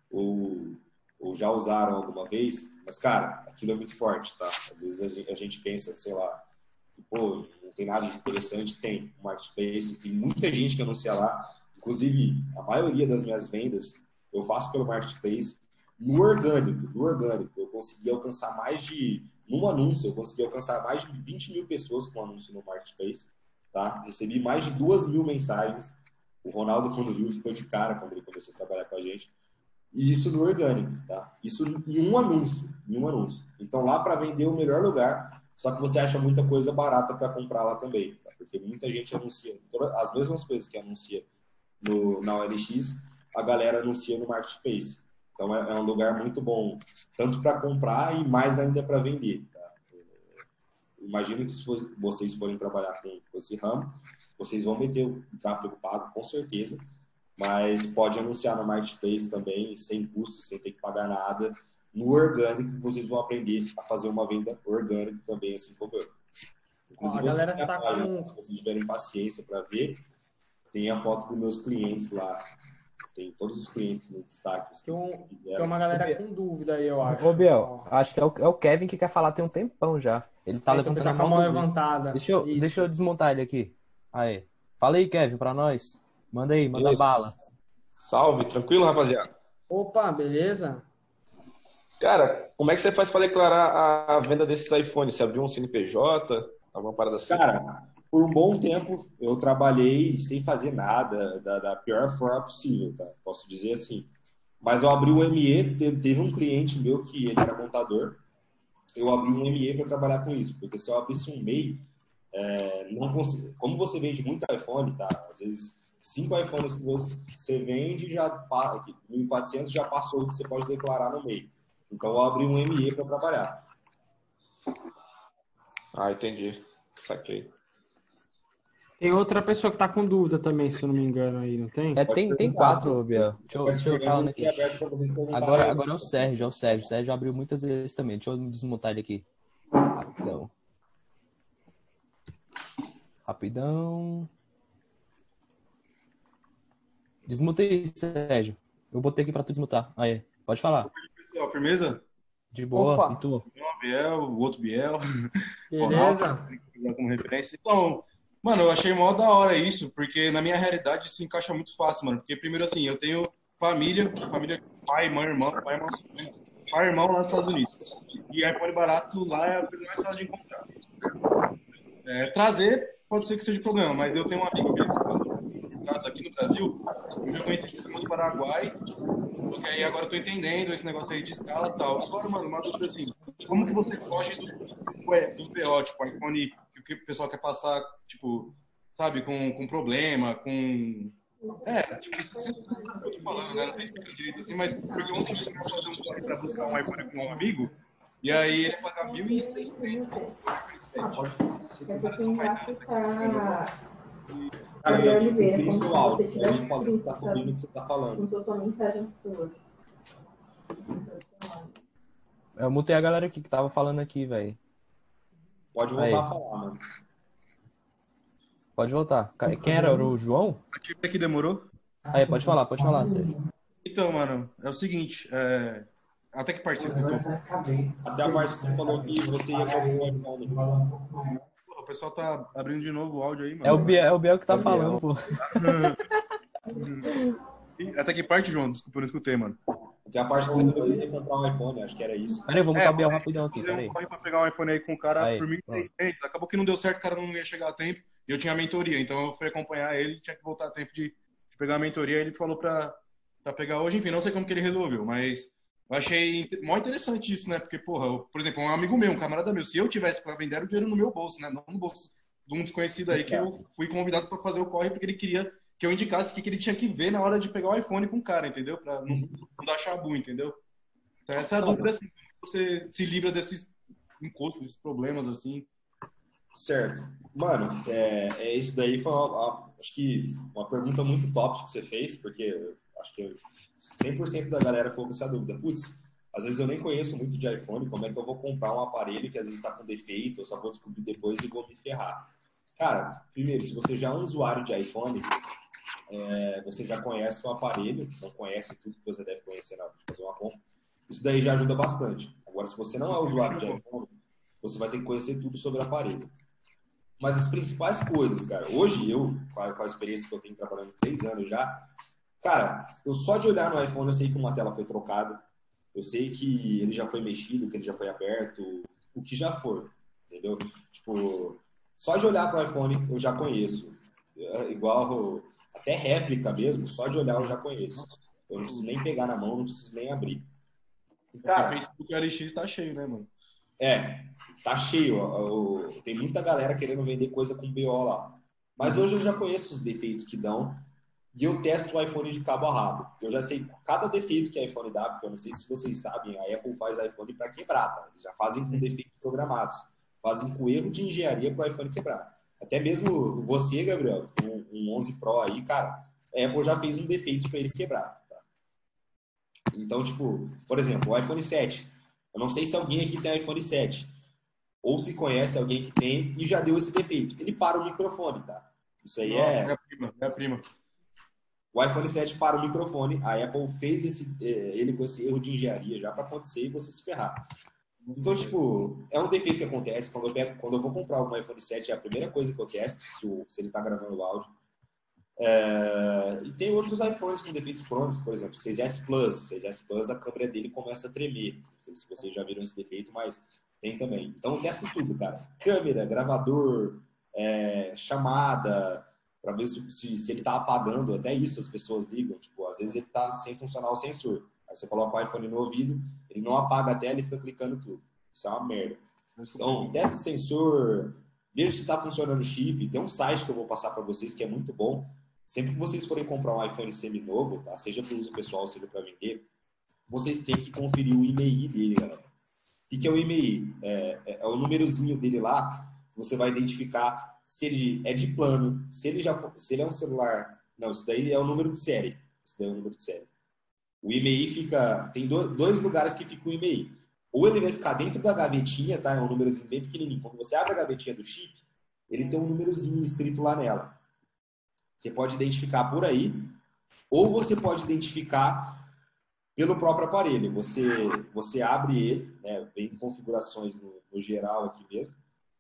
ou já usaram alguma vez, mas, cara, aquilo é muito forte, tá? Às vezes a gente pensa, sei lá, pô, não tem nada de interessante. Tem um marketplace, tem muita gente que anuncia lá. Inclusive, a maioria das minhas vendas eu faço pelo marketplace. No orgânico, eu consegui alcançar num anúncio, eu consegui alcançar mais de 20 mil pessoas com anúncio no marketplace, tá? Recebi mais de 2.000 mensagens. O Ronaldo, quando viu, ficou de cara quando ele começou a trabalhar com a gente. E isso no orgânico, tá? Isso em um anúncio. Então, lá para vender o melhor lugar, só que você acha muita coisa barata para comprar lá também, tá? Porque muita gente anuncia as mesmas coisas que anuncia na OLX, a galera anuncia no Marketplace. Então, é um lugar muito bom, tanto para comprar e mais ainda para vender, tá? Imagino que se vocês forem trabalhar com esse ramo, vocês vão meter o tráfego pago, com certeza, mas pode anunciar no Marketplace também, sem custo, sem ter que pagar nada. No orgânico, vocês vão aprender a fazer uma venda orgânica também, assim como eu. Inclusive,
A galera tá
página, se vocês tiverem paciência para ver, tem a foto dos meus clientes lá. Tem todos os clientes no destaque.
Tem uma galera com dúvida aí, eu acho.
Ô, Biel, acho que é o Kevin que quer falar tem um tempão já. Ele tá levantando
tá com a mão levantada.
Deixa eu desmontar ele aqui. Aí. Fala aí, Kevin, pra nós. Manda aí, manda bala.
Salve, tranquilo, rapaziada?
Opa, beleza?
Cara, como é que você faz para declarar a venda desses iPhones? Você abriu um CNPJ? Alguma parada assim?
Cara, por um bom tempo eu trabalhei sem fazer nada, da pior forma possível, tá? Posso dizer assim. Mas eu abri o ME, teve um cliente meu que ele era montador, eu abri um ME para trabalhar com isso, porque se eu abrisse um MEI, não consigo. Como você vende muito iPhone, tá? Às vezes 5 iPhones que você vende, 1.400 já passou o que você pode declarar no MEI. Então eu abri um ME para trabalhar.
Ah, entendi. Saquei.
Tem outra pessoa que tá com dúvida também, se eu não me engano aí, não tem?
Tem 4, Biel. Deixa eu falar aqui. Agora é o Sérgio, O Sérgio abriu muitas vezes também. Deixa eu desmontar ele aqui. Rapidão. Desmutei, Sérgio. Eu botei aqui pra tu desmutar. Aí, pode falar.
Pessoal, firmeza?
De boa.
Opa.
E tu?
Um Biel, o outro Biel.
Beleza?
Como referência. Então, mano, eu achei mó da hora isso, porque na minha realidade isso encaixa muito fácil, mano. Porque primeiro assim, eu tenho família pai, mãe, irmão, pai, irmão lá nos Estados Unidos. E iPhone barato lá é a coisa mais fácil de encontrar. Trazer pode ser que seja problema, mas eu tenho um amigo que aqui no Brasil, eu já conheci esse no Paraguai, porque aí agora eu tô entendendo esse negócio aí de escala e tal. Agora, mano, uma dúvida assim, como que você foge dos BO, tipo, iPhone que o pessoal quer passar, tipo, sabe, com problema, com... tipo, isso que eu tô falando, né? Não sei explicar direito assim, mas porque ontem eu fui fazer um corre pra buscar um iPhone com um amigo, e aí ele paga 1.600.
Cara, Oliveira, como seu áudio, ele fala que tá ouvindo o que você tá falando.
Como se fosse uma mensagem sua.
Eu mutei a galera aqui que tava falando aqui, velho.
Pode voltar a falar, mano.
Pode voltar. Quem era? O João?
Aqui que demorou?
Aí, pode falar, Sérgio.
Então, mano, é o seguinte, até que parte você escutou?
Até a parte que você falou que você ia comprar o iPhone.
O pessoal tá abrindo de novo o áudio aí, mano.
É o Biel que tá falando, pô.
Até que parte, João? Desculpa, eu não escutei, mano.
Até a parte que você falou que ia comprar um iPhone, acho que era isso.
Peraí, vamos o Biel rapidão aqui,
peraí. Eu corri pra pegar um iPhone aí com o cara por 1.600. Acabou que não deu certo, o cara não ia chegar a tempo. E eu tinha a mentoria, então eu fui acompanhar ele, tinha que voltar a tempo de pegar a mentoria. Ele falou pra pegar hoje, enfim, não sei como que ele resolveu, mas eu achei mó interessante isso, né? Porque, porra, por exemplo, um amigo meu, um camarada meu, se eu tivesse pra vender, era o dinheiro no meu bolso, né? Não no bolso de um desconhecido aí, que eu fui convidado pra fazer o corre porque ele queria que eu indicasse o que ele tinha que ver na hora de pegar o iPhone com o cara, entendeu? Pra não dar chabu, entendeu? Então essa é a dúvida, assim, você se livra desses encostos, desses problemas, assim?
Certo. Mano, isso daí foi, acho que, uma pergunta muito top que você fez, porque acho que 100% da galera ficou com essa dúvida. Putz, às vezes eu nem conheço muito de iPhone, como é que eu vou comprar um aparelho que às vezes está com defeito, eu só vou descobrir depois e vou me ferrar. Cara, primeiro, se você já é um usuário de iPhone, você já conhece o aparelho, não conhece tudo que você deve conhecer na hora de fazer uma compra, isso daí já ajuda bastante. Agora, se você não é usuário de iPhone, você vai ter que conhecer tudo sobre o aparelho. Mas as principais coisas, cara, hoje eu, com a experiência que eu tenho trabalhando 3 anos já, cara, eu só de olhar no iPhone eu sei que uma tela foi trocada, eu sei que ele já foi mexido, que ele já foi aberto, o que já for, entendeu? Tipo, só de olhar para o iPhone eu já conheço. Igual até réplica mesmo, só de olhar eu já conheço. Eu não preciso nem pegar na mão, não preciso nem abrir. E, cara,
Porque Facebook LX tá cheio, né, mano?
tá cheio. Tem muita galera querendo vender coisa com BO lá. Mas hoje eu já conheço os defeitos que dão e eu testo o iPhone de cabo a rabo. Eu já sei cada defeito que a iPhone dá, porque eu não sei se vocês sabem, a Apple faz iPhone para quebrar, tá? Eles já fazem com defeitos programados. Fazem com erro de engenharia para o iPhone quebrar. Até mesmo você, Gabriel, que tem um 11 Pro aí, cara, a Apple já fez um defeito para ele quebrar. Tá? Então, tipo, por exemplo, o iPhone 7. Eu não sei se alguém aqui tem iPhone 7. Ou se conhece alguém que tem e já deu esse defeito. Ele para o microfone, tá? Isso aí
É a prima.
O iPhone 7 para o microfone. A Apple fez ele com esse erro de engenharia já para acontecer e você se ferrar. Então, tipo, é um defeito que acontece. Quando eu vou comprar um iPhone 7, é a primeira coisa que eu testo, se ele está gravando o áudio. E tem outros iPhones com defeitos crônicos, por exemplo, 6S Plus. 6S Plus, a câmera dele começa a tremer. Não sei se vocês já viram esse defeito, mas tem também. Então, eu testo tudo, cara. Câmera, gravador, chamada, para ver se ele está apagando. Até isso as pessoas ligam. Tipo, às vezes ele está sem funcionar o sensor. Aí você coloca o iPhone no ouvido, ele não apaga a tela e fica clicando tudo. Isso é uma merda. Então, testa o sensor, veja se está funcionando o chip. Tem um site que eu vou passar para vocês que é muito bom. Sempre que vocês forem comprar um iPhone seminovo, tá? Seja para uso pessoal, seja para vender, vocês têm que conferir o IMEI dele, galera. O que é o IMEI? É o númerozinho dele lá, você vai identificar se ele é de plano, se ele é um celular. Não, isso daí é o número de série. Isso daí é o número de série. O IMEI fica... Tem dois lugares que fica o IMEI. Ou ele vai ficar dentro da gavetinha, tá? É um númerozinho bem pequenininho. Quando você abre a gavetinha do chip, ele tem um númerozinho escrito lá nela. Você pode identificar por aí, ou você pode identificar pelo próprio aparelho. Você abre ele, né? Vem em configurações no geral aqui mesmo.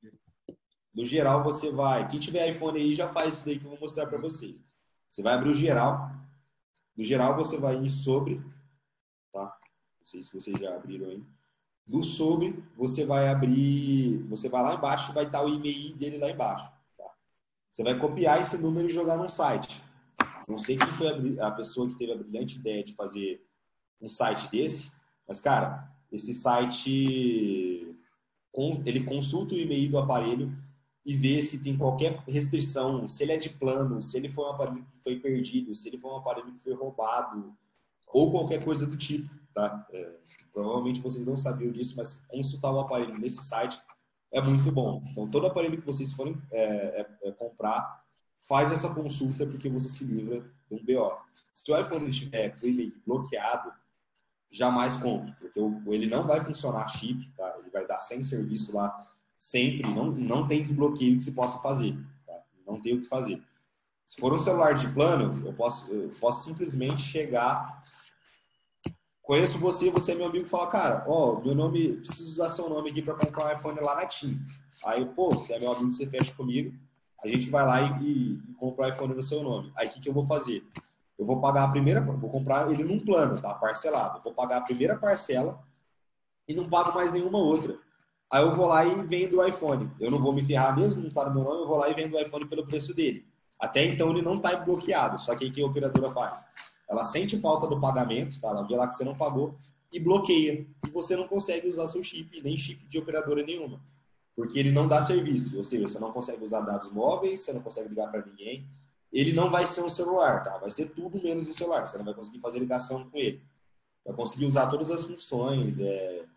No geral, você vai... Quem tiver iPhone aí já faz isso daí que eu vou mostrar para vocês. Você vai abrir o geral. No geral, você vai em sobre, tá? Não sei se vocês já abriram aí. Do sobre, você vai abrir... Você vai lá embaixo e vai estar o e-mail dele lá embaixo. Tá? Você vai copiar esse número e jogar num site. Não sei quem foi a pessoa que teve a brilhante ideia de fazer um site desse, mas, cara, esse site... Ele consulta o e-mail do aparelho e vê se tem qualquer restrição, se ele é de plano, se ele foi um aparelho que foi perdido, se ele foi um aparelho que foi roubado, ou qualquer coisa do tipo, tá? Provavelmente vocês não sabiam disso, mas consultar o aparelho nesse site é muito bom. Então, todo aparelho que vocês forem comprar, faz essa consulta porque você se livra de um BO. Se o iPhone estiver com o e-mail bloqueado, jamais compre, porque ele não vai funcionar chip, tá? Ele vai dar sem serviço lá sempre, não tem desbloqueio que se possa fazer, tá? Não tem o que fazer. Se for um celular de plano, eu posso simplesmente chegar, conheço você é meu amigo, e falar, cara, meu nome, preciso usar seu nome aqui para comprar um iPhone lá na TIM. Aí, você é meu amigo, você fecha comigo, a gente vai lá e compra o iPhone no seu nome. Aí, o que eu vou fazer? Eu vou pagar vou comprar ele num plano, tá? Parcelado. Eu vou pagar a primeira parcela e não pago mais nenhuma outra. Aí eu vou lá e vendo o iPhone. Eu não vou me ferrar mesmo, não está no meu nome, eu vou lá e vendo o iPhone pelo preço dele. Até então ele não está bloqueado. Só que aí o que a operadora faz? Ela sente falta do pagamento, tá? Ela vê lá que você não pagou e bloqueia. E você não consegue usar seu chip, nem chip de operadora nenhuma. Porque ele não dá serviço. Ou seja, você não consegue usar dados móveis, você não consegue ligar para ninguém. Ele não vai ser um celular, tá? Vai ser tudo menos um celular. Você não vai conseguir fazer ligação com ele. Vai conseguir usar todas as funções,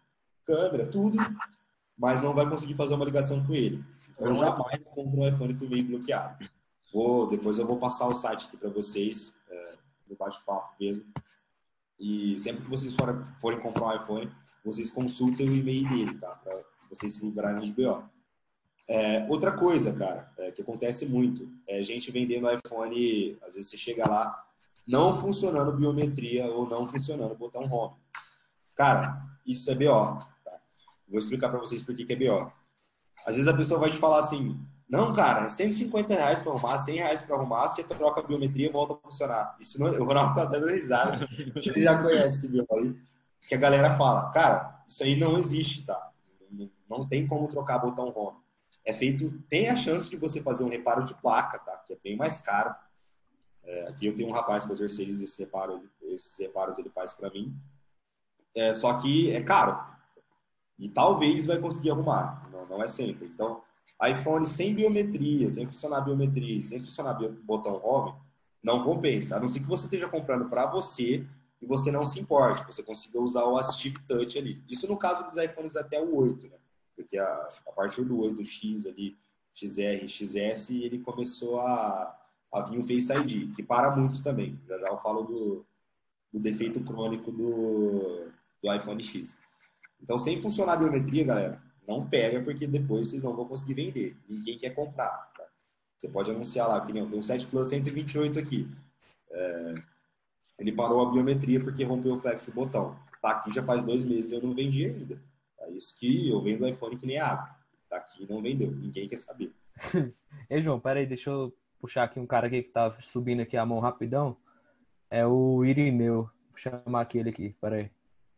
câmera, tudo, mas não vai conseguir fazer uma ligação com ele. Então, eu jamais compro um iPhone com o e-mail bloqueado. Depois eu vou passar o site aqui para vocês, no bate-papo mesmo. E sempre que vocês forem comprar um iPhone, vocês consultem o e-mail dele, tá? Para vocês se livrarem de BO. Outra coisa, cara, que acontece muito, é gente vendendo iPhone, às vezes você chega lá, não funcionando biometria ou não funcionando o botão home. Cara, isso é BO, tá? Vou explicar para vocês por que é BO. Às vezes a pessoa vai te falar assim, não, cara, é R$150 para arrumar, R$100 para arrumar, você troca a biometria e volta a funcionar. Isso não, o Ronaldo tá dando risada, ele já conhece esse BO aí, que a galera fala, cara, isso aí não existe, tá? Não tem como trocar botão home. Tem a chance de você fazer um reparo de placa, tá? Que é bem mais caro. Aqui eu tenho um rapaz que eu terceirizo esses reparos ele faz para mim. Só que é caro. E talvez vai conseguir arrumar. Não é sempre. Então, iPhone sem biometria, sem funcionar biometria, sem funcionar botão home, não compensa. A não ser que você esteja comprando para você e você não se importe. Você consiga usar o Assistive Touch ali. Isso no caso dos iPhones até o 8, né? Porque a partir do 8X ali, XR, XS, ele começou a vir o Face ID, que para muitos também. Já eu falo do defeito crônico do iPhone X. Então, sem funcionar a biometria, galera, não pega, porque depois vocês não vão conseguir vender. Ninguém quer comprar. Tá? Você pode anunciar lá, que nem tem um 7 Plus 128 aqui. Ele parou a biometria porque rompeu o flex do botão. Tá aqui já faz 2 meses e eu não vendi ainda. É isso que eu vendo iPhone que nem água. Tá aqui e não vendeu. Ninguém quer saber.
Ei, João, peraí, deixa eu puxar aqui um cara aqui que tá subindo aqui a mão rapidão. É o Irineu. Vou chamar aquele aqui, peraí.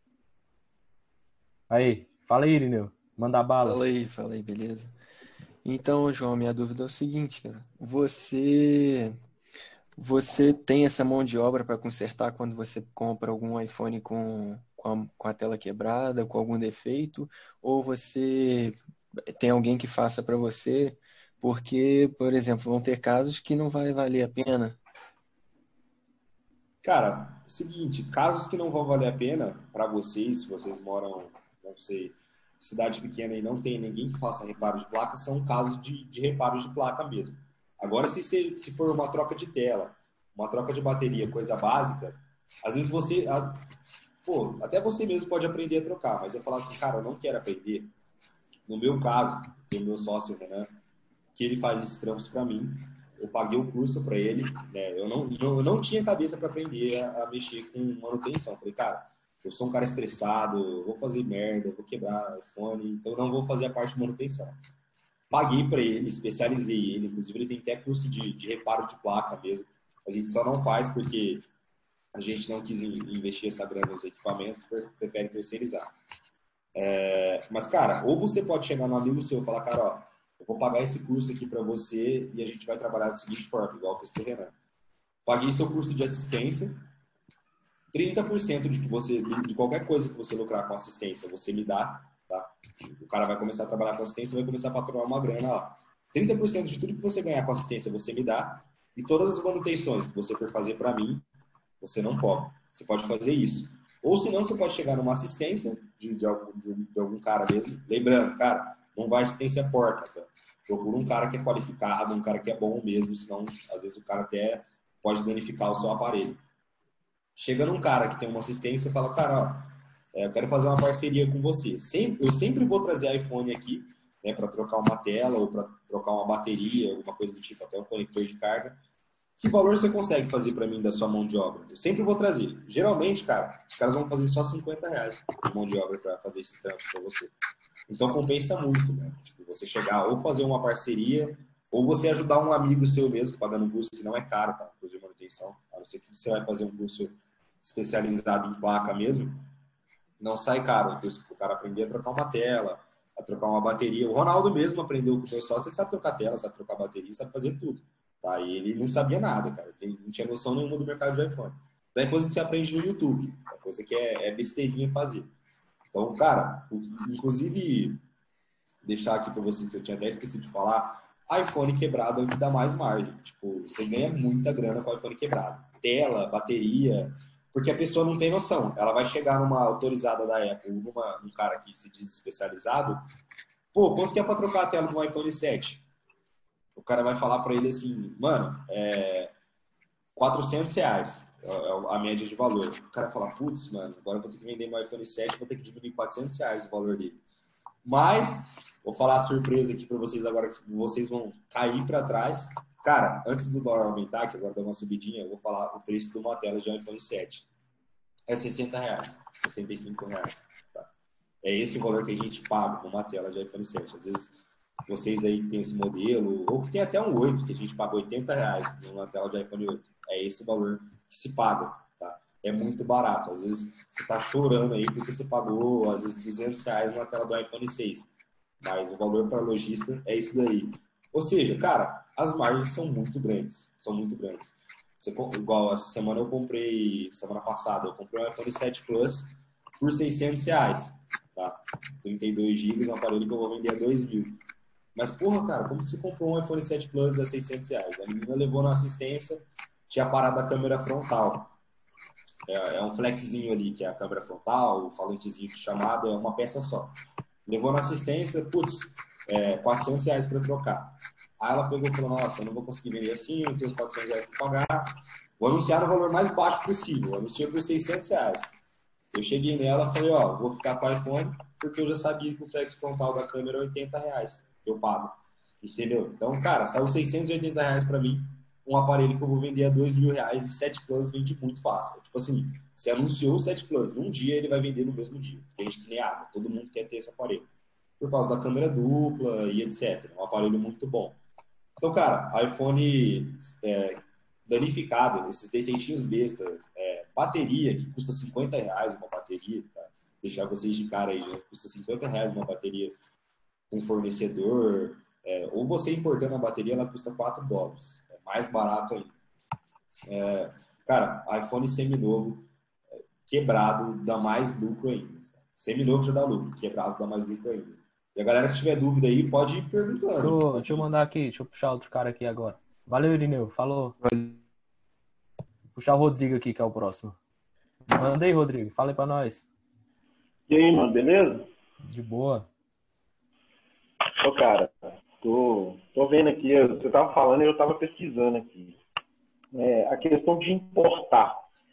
Aí, fala aí, Irineu. Manda bala.
Fala aí, beleza? Então, João, minha dúvida é o seguinte, cara. Você tem essa mão de obra para consertar quando você compra algum iPhone com a tela quebrada, com algum defeito? Ou você tem alguém que faça para você? Porque, por exemplo, vão ter casos que não vai valer a pena.
Cara, é o seguinte, casos que não vão valer a pena para vocês, se vocês moram, não sei, cidade pequena e não tem ninguém que faça reparo de placa, são casos de reparos de placa mesmo. Agora, se for uma troca de tela, uma troca de bateria, coisa básica, às vezes até você mesmo pode aprender a trocar, mas eu falar assim, cara, eu não quero aprender. No meu caso, tem o meu sócio, Renan, que ele faz esses trampos para mim, eu paguei o curso para ele, né? Eu não tinha cabeça para aprender a mexer com manutenção. Falei, cara, eu sou um cara estressado, vou fazer merda, vou quebrar iPhone, então não vou fazer a parte de manutenção. Paguei para ele, especializei ele, inclusive ele tem até curso de reparo de placa mesmo. A gente só não faz porque a gente não quis investir essa grana nos equipamentos, prefere terceirizar. Mas, cara, ou você pode chegar no amigo seu e falar, cara, ó, eu vou pagar esse curso aqui para você e a gente vai trabalhar da seguinte forma, igual eu fiz com o Renan. Paguei seu curso de assistência, 30% de qualquer coisa que você lucrar com assistência, você me dá, tá? O cara vai começar a trabalhar com assistência e vai começar a faturar uma grana, ó. 30% de tudo que você ganhar com assistência, você me dá, e todas as manutenções que você for fazer para mim, você não cobra. Você pode fazer isso. Ou senão, você pode chegar numa assistência de algum cara mesmo. Lembrando, cara, não vai assistência porca, tá? Procura um cara que é qualificado, um cara que é bom mesmo, senão, às vezes, o cara até pode danificar o seu aparelho. Chega num cara que tem uma assistência e fala, cara, ó, eu quero fazer uma parceria com você. Eu sempre vou trazer iPhone aqui, né, para trocar uma tela ou para trocar uma bateria, alguma coisa do tipo, até um conector de carga. Que valor você consegue fazer para mim da sua mão de obra? Eu sempre vou trazer. Geralmente, cara, os caras vão fazer só R$50 de mão de obra para fazer esses trampos para você. Então compensa muito, né? Tipo, você chegar ou fazer uma parceria, ou você ajudar um amigo seu mesmo, pagando um curso que não é caro, tá? Curso de manutenção. A não ser que você vai fazer um curso especializado em placa mesmo, não sai caro. Um curso para o cara aprender a trocar uma tela, a trocar uma bateria. O Ronaldo mesmo aprendeu com o meu sócio, ele sabe trocar tela, sabe trocar bateria, sabe fazer tudo. Tá? E ele não sabia nada, cara. Ele não tinha noção nenhuma do mercado de iPhone. Então é coisa que você aprende no YouTube. É coisa que é besteirinha fazer. Então, cara, inclusive, deixar aqui para vocês que eu tinha até esquecido de falar, iPhone quebrado é o que dá mais margem. Tipo, você ganha muita grana com iPhone quebrado. Tela, bateria, Porque a pessoa não tem noção. Ela vai chegar numa autorizada da Apple, num cara que se diz especializado, pô, quanto que é para trocar a tela do iPhone 7? O cara vai falar para ele assim, mano, R$ 400 a média de valor. O cara fala, putz, mano, agora eu vou ter que vender meu iPhone 7, vou ter que diminuir R$ 400 o valor dele. Mas, vou falar a surpresa aqui para vocês agora, que vocês vão cair para trás. Cara, antes do dólar aumentar, que agora dá uma subidinha, eu vou falar o preço de uma tela de um iPhone 7. É R$60, R$65. Tá? É esse o valor que a gente paga numa tela de iPhone 7. Às vezes, vocês aí que tem esse modelo, ou que tem até um 8, que a gente paga R$80 numa tela de iPhone 8. É esse o valor que se paga. Tá? É muito barato. Às vezes, você está chorando aí porque você pagou, às vezes, R$200 na tela do iPhone 6. Mas o valor para lojista é isso daí. Ou seja, cara, as margens são muito grandes. São muito grandes. Igual essa semana semana passada, eu comprei um iPhone 7 Plus por R$600. Tá? 32 GB, um aparelho que eu vou vender a R$2.000. Mas, porra, cara, como você comprou um iPhone 7 Plus a R$600? A menina levou na assistência, tinha parado a câmera frontal. É um flexzinho ali, que é a câmera frontal, o falantezinho de chamada, é uma peça só. Levou na assistência, putz, R$400 para trocar. Aí ela pegou e falou, nossa, eu não vou conseguir vender assim, eu tenho os R$400 para pagar. Vou anunciar no valor mais baixo possível. Eu anunciei por R$600. Eu cheguei nela e falei, ó, vou ficar com o iPhone, porque eu já sabia que o flex frontal da câmera é R$80. Eu pago. Entendeu? Então, cara, saiu R$680 para mim, um aparelho que eu vou vender a R$2.000 e 7 Plus vende muito fácil. Tipo assim, você anunciou o 7 Plus, num dia ele vai vender no mesmo dia. Tem gente que nem água, todo mundo quer ter esse aparelho. Por causa da câmera dupla e etc. É um aparelho muito bom. Então, cara, iPhone danificado, esses defeitinhos bestas, bateria, que custa R$50 uma bateria, tá? Deixar vocês de cara aí, já custa R$50 uma bateria com fornecedor, ou você importando a bateria, ela custa $4. É mais barato ainda. Cara, iPhone seminovo, quebrado, dá mais lucro ainda. Seminovo já dá lucro, quebrado dá mais lucro ainda. E a galera que tiver dúvida aí, pode ir perguntando.
Deixa eu mandar aqui, deixa eu puxar outro cara aqui agora. Valeu, Irineu, falou. Vou puxar o Rodrigo aqui, que é o próximo. Manda aí, Rodrigo, fala aí pra nós.
E aí, mano, beleza?
De boa.
Ô, cara, tô vendo aqui, você tava falando e eu tava pesquisando aqui. A questão de importar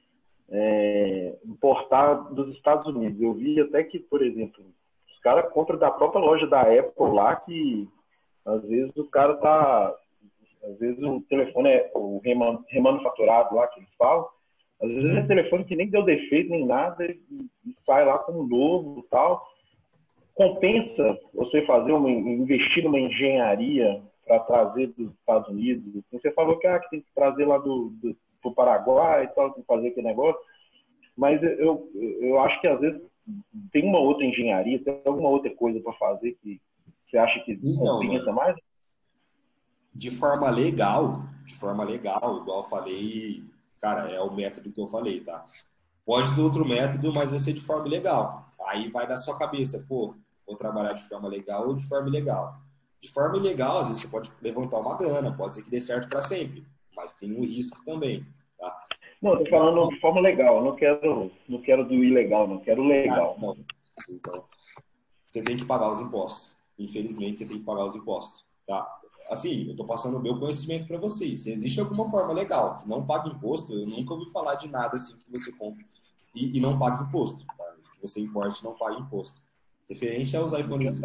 dos Estados Unidos. Eu vi até que, por exemplo, os caras compram da própria loja da Apple lá, que às vezes o cara tá... Às vezes o telefone é o remanufaturado lá, que eles falam. Às vezes é telefone que nem deu defeito nem nada e sai lá como novo e tal. Compensa você investir numa engenharia para trazer dos Estados Unidos? Você falou que tem que trazer lá do Paraguai e tal, fazer aquele negócio. Mas eu acho que às vezes tem uma outra engenharia, tem alguma outra coisa para fazer que você acha que compensa mais?
De forma legal, igual eu falei, cara, é o método que eu falei, tá? Pode ter outro método, mas vai ser de forma legal. Aí vai da sua cabeça, pô, vou trabalhar de forma legal ou de forma ilegal. De forma ilegal, às vezes você pode levantar uma grana, pode ser que dê certo para sempre, mas tem um risco também, tá?
Não, eu tô falando de forma legal, não quero do ilegal, não quero legal.
Não. Então, você tem que pagar os impostos. Infelizmente, você tem que pagar os impostos, tá? Assim, eu tô passando o meu conhecimento para vocês. Se existe alguma forma legal que não paga imposto, eu nunca ouvi falar de nada assim que você compra e não paga imposto, tá? Que você importe e não paga imposto. Referente aos iPhones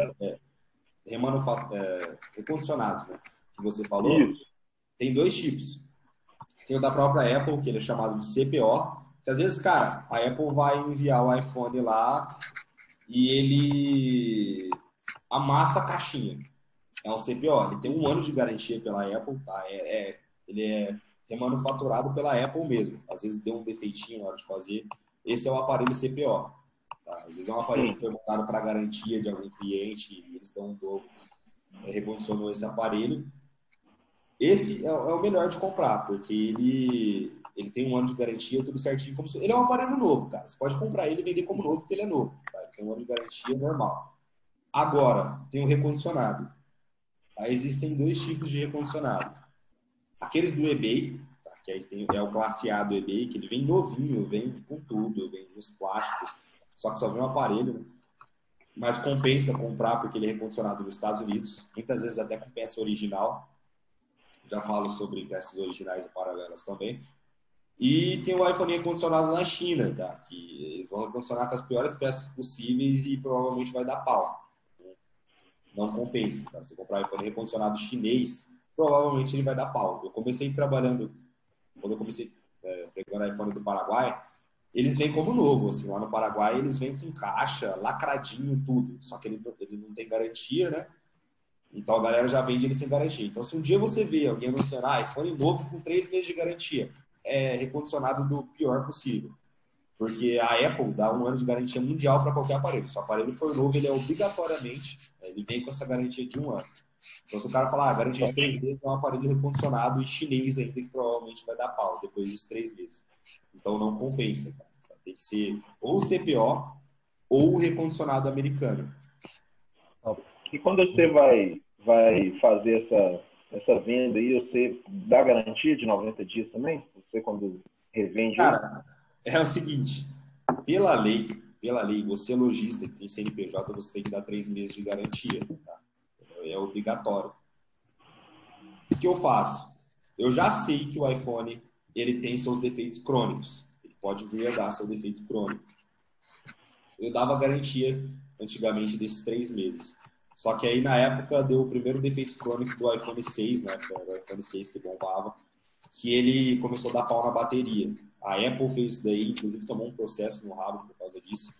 recondicionados, né? Que você falou, isso. Tem 2 tipos. Tem o da própria Apple, que ele é chamado de CPO, que às vezes, cara, a Apple vai enviar o iPhone lá e ele amassa a caixinha. É um CPO, ele tem 1 ano de garantia pela Apple, tá? Ele é remanufaturado pela Apple mesmo. Às vezes deu um defeitinho na hora de fazer. Esse é o aparelho CPO. Tá? Às vezes é um aparelho que foi montado para garantia de algum cliente e eles dão um novo, recondicionou esse aparelho. Esse é o melhor de comprar, porque ele tem 1 ano de garantia, tudo certinho. Ele é um aparelho novo, cara. Você pode comprar ele e vender como novo, porque ele é novo. Tá? Ele tem 1 ano de garantia normal. Agora, tem o recondicionado. Aí existem 2 tipos de recondicionado. Aqueles do eBay, tá? que aí é o classe A do eBay, que ele vem novinho, vem com tudo, vem nos plásticos, só que só vem um aparelho, né? Mas compensa comprar porque ele é recondicionado nos Estados Unidos, muitas vezes até com peça original. Já falo sobre peças originais e paralelas também. E tem o iPhone recondicionado na China, tá? Que eles vão recondicionar com as piores peças possíveis e provavelmente vai dar pau. Não compensa, tá? Se comprar iPhone recondicionado chinês, provavelmente ele vai dar pau. Eu comecei trabalhando, quando eu comecei pegando iPhone do Paraguai, eles vêm como novo, assim, lá no Paraguai eles vêm com caixa, lacradinho, tudo. Só que ele não tem garantia, né? Então a galera já vende ele sem garantia. Então se um dia você vê alguém anunciando iPhone novo com 3 meses de garantia, é recondicionado do pior possível. Porque a Apple dá 1 ano de garantia mundial para qualquer aparelho. Se o aparelho for novo, ele é obrigatoriamente, ele vem com essa garantia de 1 ano. Então se o cara falar, garantia de 3 meses é um aparelho recondicionado e chinês ainda, que provavelmente vai dar pau depois dos 3 meses. Então não compensa, cara. Tem que ser ou CPO ou recondicionado americano.
E quando você vai fazer essa venda aí, você dá garantia de 90 dias também? Você quando revende?
Cara, é o seguinte, pela lei, você lojista que tem CNPJ, você tem que dar 3 meses de garantia. Tá? É obrigatório. O que eu faço? Eu já sei que o iPhone ele tem seus defeitos crônicos. Ele pode vir a dar seu defeito crônico. Eu dava garantia antigamente desses 3 meses. Só que aí na época deu o primeiro defeito crônico do iPhone 6, né? Que era o iPhone 6 que bombava, que ele começou a dar pau na bateria. A Apple fez isso daí, inclusive tomou um processo no rabo por causa disso.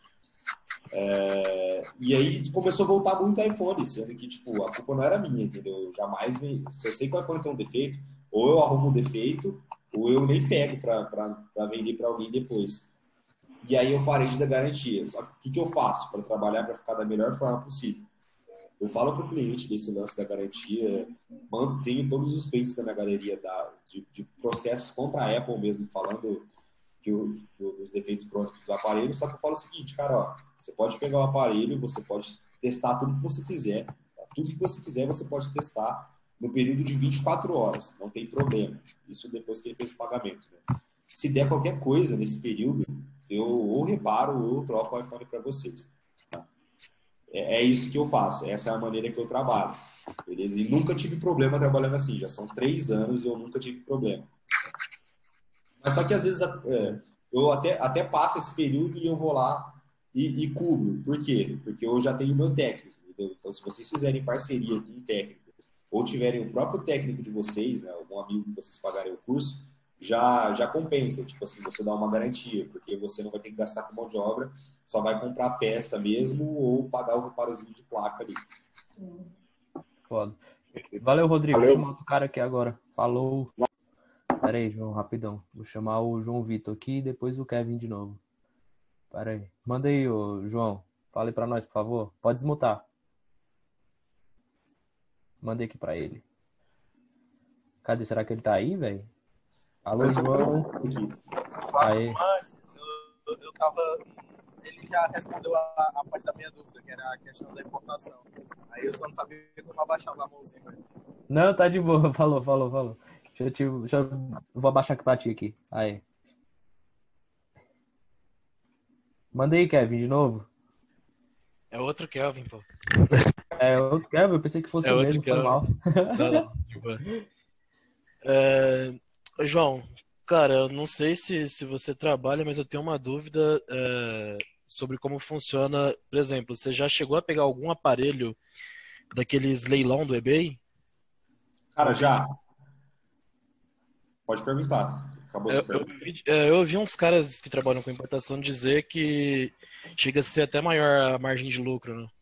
E aí começou a voltar muito iPhone, sendo que tipo, a culpa não era minha, entendeu? Eu jamais se eu sei que o iPhone tem um defeito, ou eu arrumo o defeito, ou eu nem pego para vender para alguém depois. E aí eu parei de dar garantia. Só que o que eu faço para trabalhar para ficar da melhor forma possível? Eu falo para o cliente desse lance da garantia, mantenho todos os prints da minha galeria de processos contra a Apple mesmo, falando os defeitos crônicos dos aparelhos, só que eu falo o seguinte, cara, ó, você pode pegar o aparelho, você pode testar tudo que você quiser, tá? Tudo que você quiser você pode testar no período de 24 horas, não tem problema. Isso depois que ele fez o pagamento, né? Se der qualquer coisa nesse período, eu ou reparo ou eu troco o iPhone para vocês. Tá? É isso que eu faço, essa é a maneira que eu trabalho, beleza? E nunca tive problema trabalhando assim, já são 3 anos e eu nunca tive problema. Mas só que às vezes eu até passo esse período e eu vou lá e cubro. Por quê? Porque eu já tenho meu técnico, entendeu? Então, se vocês fizerem parceria com um técnico ou tiverem o próprio técnico de vocês, né, algum amigo que vocês pagarem o curso, já compensa. Tipo assim, você dá uma garantia, porque você não vai ter que gastar com mão de obra, só vai comprar peça mesmo ou pagar o reparozinho de placa ali.
Foda. Valeu, Rodrigo.
Valeu.
Vou chamar outro cara aqui agora. Falou. Pera aí, João, rapidão. Vou chamar o João Vitor aqui e depois o Kevin de novo. Pera aí. Manda aí, ô, João. Fale pra nós, por favor. Pode desmutar. Mandei aqui pra ele. Cadê? Será que ele tá aí, velho? Alô, João. Aí.
Mas eu tava. Ele já respondeu a parte da minha dúvida, que era a questão da importação. Aí eu só não sabia como abaixar a mãozinha, velho.
Não, tá de boa. Falou. Vou abaixar aqui pra ti aqui. Aí. Manda aí, Kevin, de novo.
É outro Kelvin, pô.
É outro Kevin? Eu pensei que fosse o mesmo, foi mal.
Não, de boa. João, cara, eu não sei se você trabalha, mas eu tenho uma dúvida sobre como funciona. Por exemplo, você já chegou a pegar algum aparelho daqueles leilão do eBay?
Cara, já. Pode perguntar. Acabou de perguntar.
Eu ouvi uns caras que trabalham com importação dizer que chega a ser até maior a margem de lucro, né?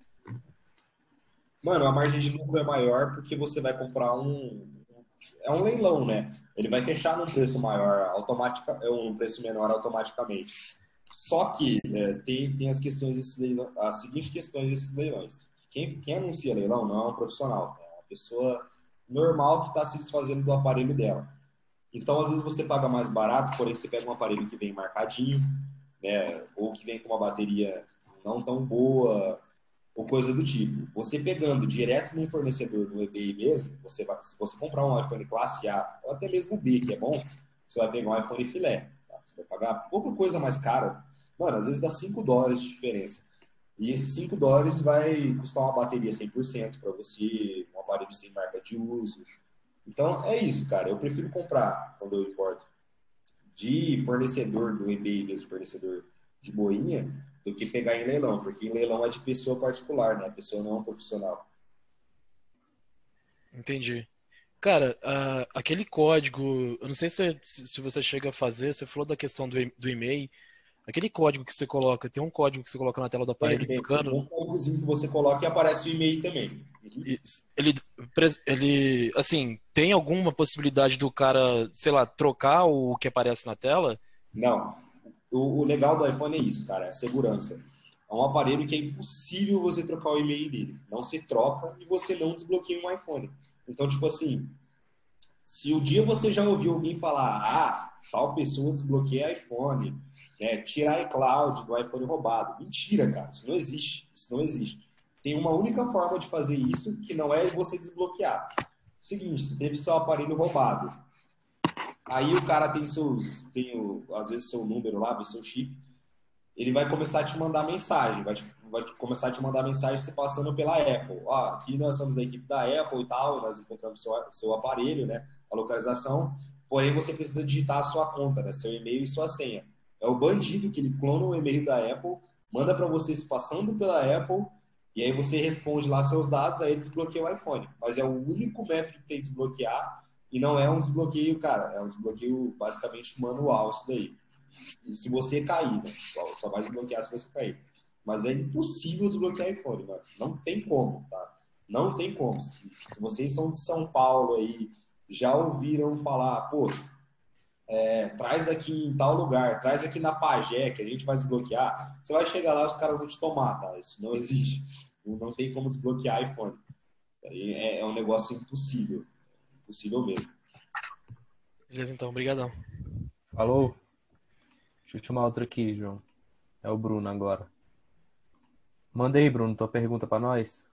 Mano, a margem de lucro é maior porque você vai comprar é um leilão, né? Ele vai fechar num preço maior, um preço menor automaticamente. Só que tem as questões desses leilões, as seguintes questões desses leilões. Quem anuncia leilão não é um profissional, é uma pessoa normal que está se desfazendo do aparelho dela. Então, às vezes você paga mais barato, porém você pega um aparelho que vem marcadinho, né? Ou que vem com uma bateria não tão boa. ou coisa do tipo. Você pegando direto num fornecedor no eBay mesmo, se você comprar um iPhone classe A, ou até mesmo B, que é bom, você vai pegar um iPhone filé. Tá? Você vai pagar pouca coisa mais cara. Mano, às vezes dá $5 de diferença. E esses $5 vai custar uma bateria 100% para você, um aparelho sem marca de uso. Então, é isso, cara. Eu prefiro comprar, quando eu importo, de fornecedor do eBay, mesmo fornecedor de boinha, do que pegar em leilão, porque em leilão é de pessoa particular, né? A pessoa não é um profissional.
Entendi. Cara, aquele código, eu não sei se você chega a fazer, você falou da questão do e-mail, aquele código que você coloca, tem um código que você coloca na tela do aparelho
Tem um
discando,
códigozinho que você coloca e aparece o e-mail também. Uhum.
ele, assim, tem alguma possibilidade do cara, sei lá, trocar o que aparece na tela?
Não. O legal do iPhone é isso, cara, é a segurança. É um aparelho que é impossível você trocar o e-mail dele. Não se troca e você não desbloqueia um iPhone. Então, tipo assim, se o dia você já ouviu alguém falar, tal pessoa desbloqueia iPhone, né, tira iCloud do iPhone roubado. Mentira, cara, isso não existe. Isso não existe. Tem uma única forma de fazer isso, que não é você desbloquear. Seguinte, você teve seu aparelho roubado. Aí o cara tem às vezes seu número lá, o seu chip, ele vai começar a te mandar mensagem, vai começar a te mandar mensagem se passando pela Apple. Aqui nós somos da equipe da Apple e tal, nós encontramos seu aparelho, né, a localização, porém você precisa digitar a sua conta, né, seu e-mail e sua senha. É o bandido que ele clona o e-mail da Apple, manda para você se passando pela Apple, e aí você responde lá seus dados, aí ele desbloqueia o iPhone. Mas é o único método que tem de desbloquear, e não é um desbloqueio, cara, é um desbloqueio basicamente manual isso daí. E se você cair, né? Só vai desbloquear se você cair. Mas é impossível desbloquear iPhone, mano. Não tem como, tá? Não tem como. Se vocês são de São Paulo aí, já ouviram falar, pô, traz aqui em tal lugar, traz aqui na Pagé, que a gente vai desbloquear, você vai chegar lá e os caras vão te tomar, tá? Isso não existe. Não tem como desbloquear iPhone. É um negócio impossível. Impossível mesmo.
Beleza, então, obrigadão.
Falou? Deixa eu chamar outro aqui, João. É o Bruno agora. Manda aí, Bruno, tua pergunta pra nós.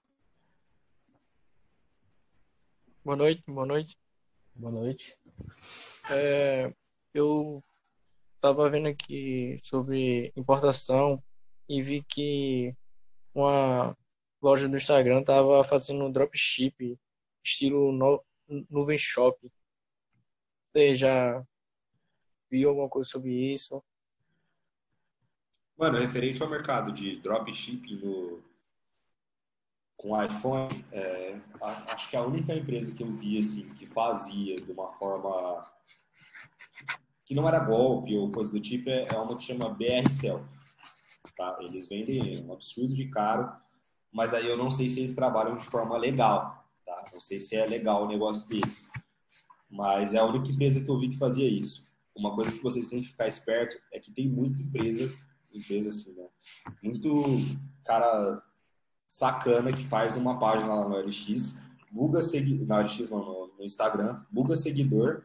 Boa noite, boa noite.
Boa noite.
Eu estava vendo aqui sobre importação e vi que uma loja do Instagram estava fazendo um dropship estilo nuvem shop. Você já viu alguma coisa sobre isso?
Mano, referente ao mercado de dropshipping com iPhone, acho que a única empresa que eu vi assim, que fazia de uma forma que não era golpe ou coisa do tipo é uma que chama BRCell. Tá? Eles vendem um absurdo de caro, mas aí eu não sei se eles trabalham de forma legal. Tá? Não sei se é legal o negócio deles. Mas é a única empresa que eu vi que fazia isso. Uma coisa que vocês têm que ficar esperto é que tem muita empresa assim, né? Muito cara sacana que faz uma página lá no OLX, buga na OLX não, no Instagram, buga seguidor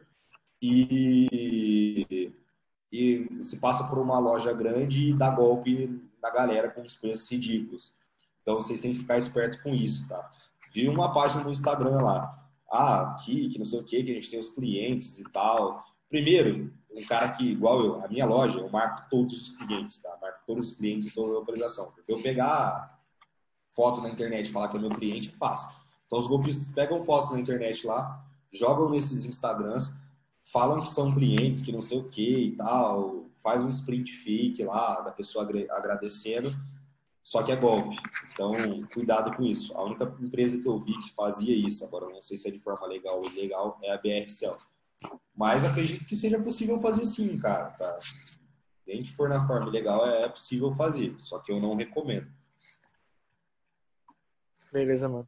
e se passa por uma loja grande e dá golpe na galera com os preços ridículos. Então vocês têm que ficar esperto com isso, tá? Vi uma página no Instagram lá, aqui, que não sei o que a gente tem os clientes e tal. Primeiro, um cara que, igual eu, a minha loja, eu marco todos os clientes, tá? Marco todos os clientes e toda a localização. Porque eu pegar foto na internet e falar que é meu cliente, é fácil. Então os golpistas pegam fotos na internet lá, jogam nesses Instagrams, falam que são clientes, que não sei o que e tal, faz um sprint fake lá da pessoa agradecendo, só que é golpe. Então, cuidado com isso. A única empresa que eu vi que fazia isso, agora não sei se é de forma legal ou ilegal, é a BRCell. Mas acredito que seja possível fazer sim, cara. Tá? Nem que for na forma legal, é possível fazer. Só que eu não recomendo.
Beleza, mano.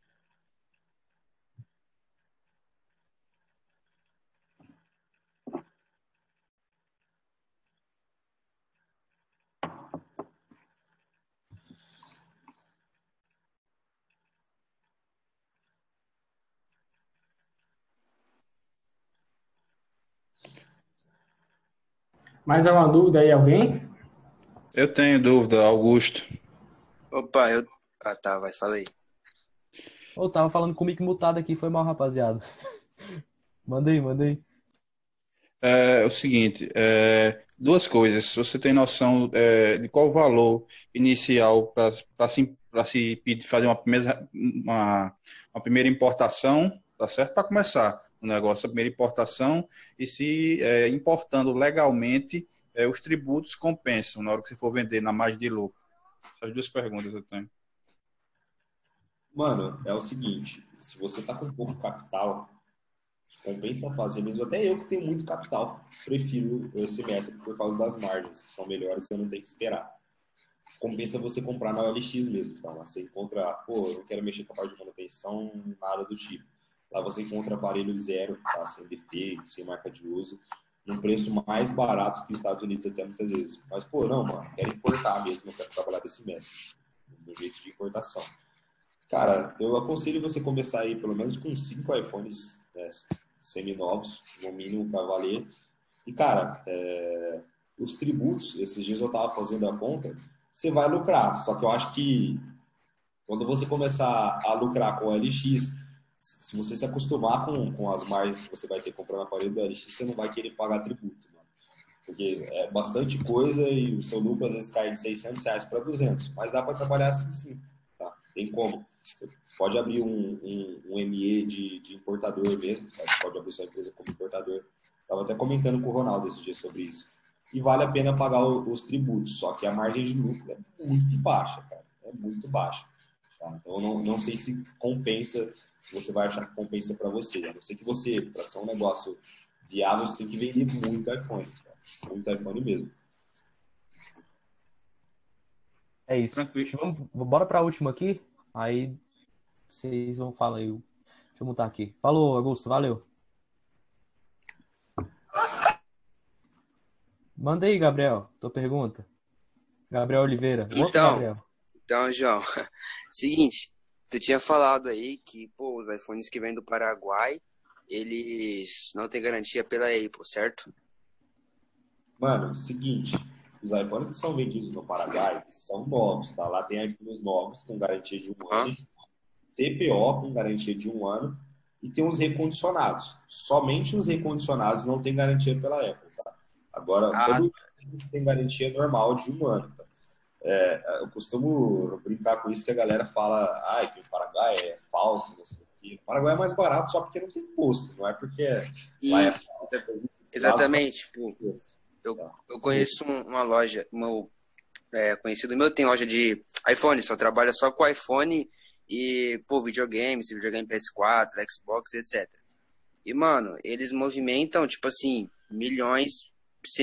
Mais alguma dúvida aí, alguém?
Eu tenho dúvida, Augusto.
Opa,
Ah, tá, vai, fala aí.
Eu tava falando com o mic mutado aqui, foi mal, rapaziada. Manda aí.
É o seguinte, duas coisas. Se você tem noção de qual o valor inicial para se fazer uma primeira importação, tá certo? Para começar o negócio, a primeira importação, e se importando legalmente, os tributos compensam na hora que você for vender na margem de lucro. Essas duas perguntas eu tenho.
Mano, é o seguinte, se você tá com pouco capital, compensa fazer mesmo. Até eu que tenho muito capital, prefiro esse método por causa das margens, que são melhores e eu não tenho que esperar. Compensa você comprar na OLX mesmo, tá? Lá você encontra, eu não quero mexer com a parte de manutenção, nada do tipo. Lá você encontra aparelho zero, tá? Sem defeito, sem marca de uso, num preço mais barato que os Estados Unidos até muitas vezes. Mas, não, mano, quero importar mesmo, eu quero trabalhar desse método, do jeito de importação. Cara, eu aconselho você começar aí pelo menos com 5 iPhones, né, semi-novos, no mínimo para valer. E, cara, os tributos, esses dias eu tava fazendo a conta, você vai lucrar. Só que eu acho que quando você começar a lucrar com o LX, se você se acostumar com as margens que você vai ter comprando aparelho do LX, você não vai querer pagar tributo, mano. Porque é bastante coisa e o seu lucro às vezes cai de R$600 para 200. Mas dá para trabalhar assim, sim. Tá? Tem como. Você pode abrir um ME de importador mesmo, sabe? Você pode abrir sua empresa como importador. Estava até comentando com o Ronaldo esse dia sobre isso. E vale a pena pagar os tributos, só que a margem de lucro é muito baixa, cara. É muito baixa. Tá? Então, não sei se compensa, se você vai achar que compensa para você. A não ser que você, para ser um negócio viável, você tem que vender muito iPhone. Cara. Muito iPhone mesmo.
É isso. Bora para a última aqui. Aí vocês vão falar aí. Deixa eu mutar aqui. Falou, Augusto. Valeu. Manda aí, Gabriel. Tua pergunta. Gabriel Oliveira.
Então, João. Seguinte. Tu tinha falado aí que, os iPhones que vêm do Paraguai, eles não têm garantia pela Apple, certo?
Mano, seguinte. Os iPhones que são vendidos no Paraguai são novos, tá? Lá tem iPhones novos com garantia de 1 ano, CPO com garantia de 1 ano e tem os recondicionados. Somente os recondicionados não tem garantia pela Apple, tá? Agora, todo mundo tem garantia normal de 1 ano, tá? Eu costumo brincar com isso que a galera fala que o Paraguai é falso, não sei o quê. O Paraguai é mais barato só porque não tem imposto, não é porque lá é...
Exatamente, Eu conheço uma loja, conhecido meu tem loja de iPhone, só trabalha só com iPhone e, videogame PS4, Xbox, etc. E, mano, eles movimentam, tipo assim, milhões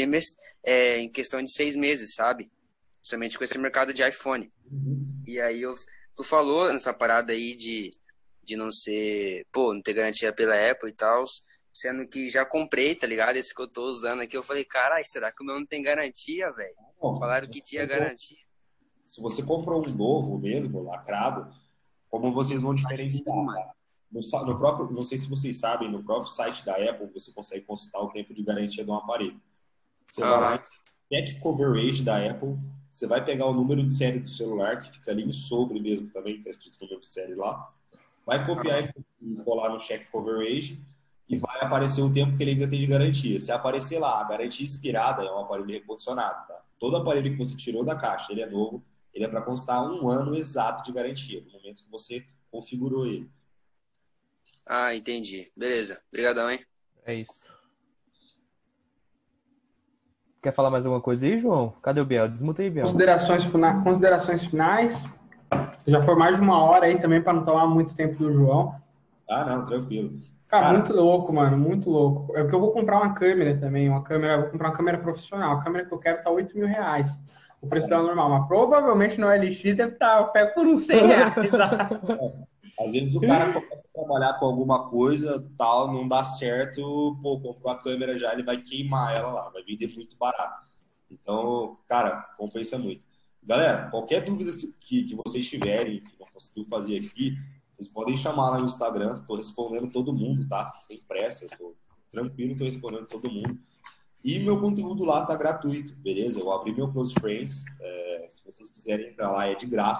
em questão de 6 meses, sabe? Somente com esse mercado de iPhone. E aí, tu falou nessa parada aí de não ser, não ter garantia pela Apple e tal, sendo que já comprei, tá ligado? Esse que eu tô usando aqui, eu falei, caralho, será que o meu não tem garantia, velho? Falaram que tinha garantia.
Se você comprou um novo mesmo, lacrado, como vocês vão diferenciar, tá? No próprio, não sei se vocês sabem, no próprio site da Apple, você consegue consultar o tempo de garantia de um aparelho. Você vai lá em Check Coverage da Apple, você vai pegar o número de série do celular, que fica ali em sobre mesmo também, tá escrito o número de série lá. Vai copiar e colar no Check Coverage e vai aparecer o tempo que ele ainda tem de garantia. Se aparecer lá, a garantia expirada é um aparelho recondicionado, tá? Todo aparelho que você tirou da caixa, ele é novo, ele é para constar 1 ano exato de garantia, no momento que você configurou ele.
Ah, entendi. Beleza. Obrigadão, hein?
É isso. Quer falar mais alguma coisa aí, João? Cadê o Biel? Desmuta aí, Biel.
Considerações finais. Já foi mais de 1 hora aí também, para não tomar muito tempo do João.
Ah, não, tranquilo.
Cara, muito louco, mano, muito louco. É porque eu vou comprar uma câmera também, vou comprar uma câmera profissional. A câmera que eu quero tá R$8.000. O preço dela normal, mas provavelmente no LX deve estar, eu pego por uns R$100.
Às vezes o cara começa a trabalhar com alguma coisa, tal, não dá certo, comprou a câmera já, ele vai queimar ela lá, vai vender muito barato. Então, cara, compensa muito. Galera, qualquer dúvida que vocês tiverem, que não conseguiu fazer aqui, vocês podem chamar lá no Instagram, tô respondendo todo mundo, tá? Sem pressa, eu tô tranquilo, tô respondendo todo mundo. E meu conteúdo lá tá gratuito, beleza? Eu abri meu Close Friends, se vocês quiserem entrar lá, é de graça.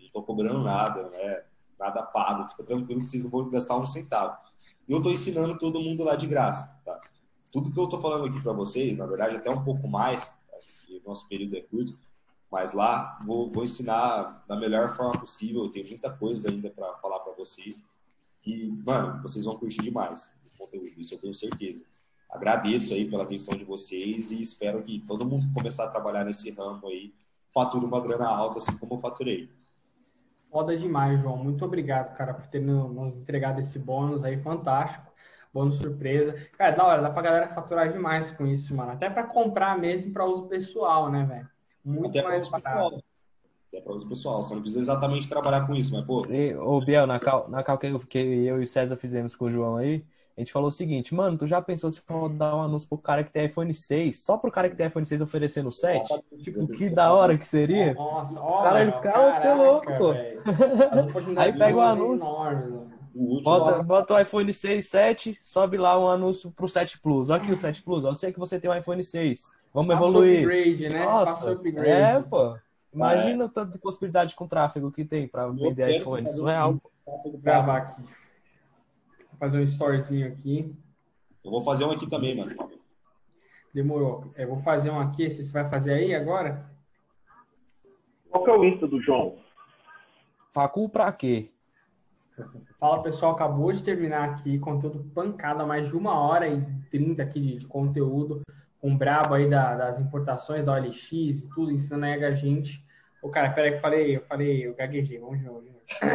não tô cobrando nada, né? Nada pago, fica tranquilo que vocês não vão gastar um centavo. E eu tô ensinando todo mundo lá de graça, tá? Tudo que eu tô falando aqui para vocês, na verdade, até um pouco mais, porque o nosso período é curto, mas lá vou ensinar da melhor forma possível. Tem muita coisa ainda para falar para vocês e, mano, vocês vão curtir demais o conteúdo, isso eu tenho certeza. Agradeço aí pela atenção de vocês e espero que todo mundo que começar a trabalhar nesse ramo aí fature uma grana alta, assim como eu faturei.
Foda demais, João. Muito obrigado, cara, por ter nos entregado esse bônus aí, fantástico. Bônus surpresa. Cara, da hora, dá pra galera faturar demais com isso, mano. Até pra comprar mesmo para uso pessoal, né, velho? Muito
Até
mais barato.
É para uso pessoal, você não precisa exatamente trabalhar com isso, mas, pô...
Ô, Biel, na cal que eu e o César fizemos com o João aí, a gente falou o seguinte, mano, tu já pensou se rodar um anúncio pro cara que tem iPhone 6, só pro cara que tem iPhone 6 oferecendo o 7? Tipo, que da hora que seria?
Nossa,
O cara ia ficar louco, pô. Aí pega o anúncio, bota o iPhone 6, 7, sobe lá um anúncio pro 7 Plus. Olha aqui o 7 Plus, eu sei que você tem um iPhone 6, vamos evoluir.
Upgrade, né?
Nossa,
Upgrade.
pô. Imagina o tanto de possibilidade com tráfego que tem pra vender iPhone. Surreal.
Vou gravar aqui. Vou fazer um storyzinho aqui.
Eu vou fazer um aqui também, mano.
Demorou. Eu vou fazer um aqui. Você vai fazer aí agora?
Qual que é o Insta do João?
Facul pra quê?
Fala, pessoal. Acabou de terminar aqui. Conteúdo pancada. Mais de 1h30 aqui de conteúdo. Um brabo aí das importações da OLX e tudo, ensinando aí a gente. Ô, cara, peraí que eu falei, eu gaguejei. Vamos de novo.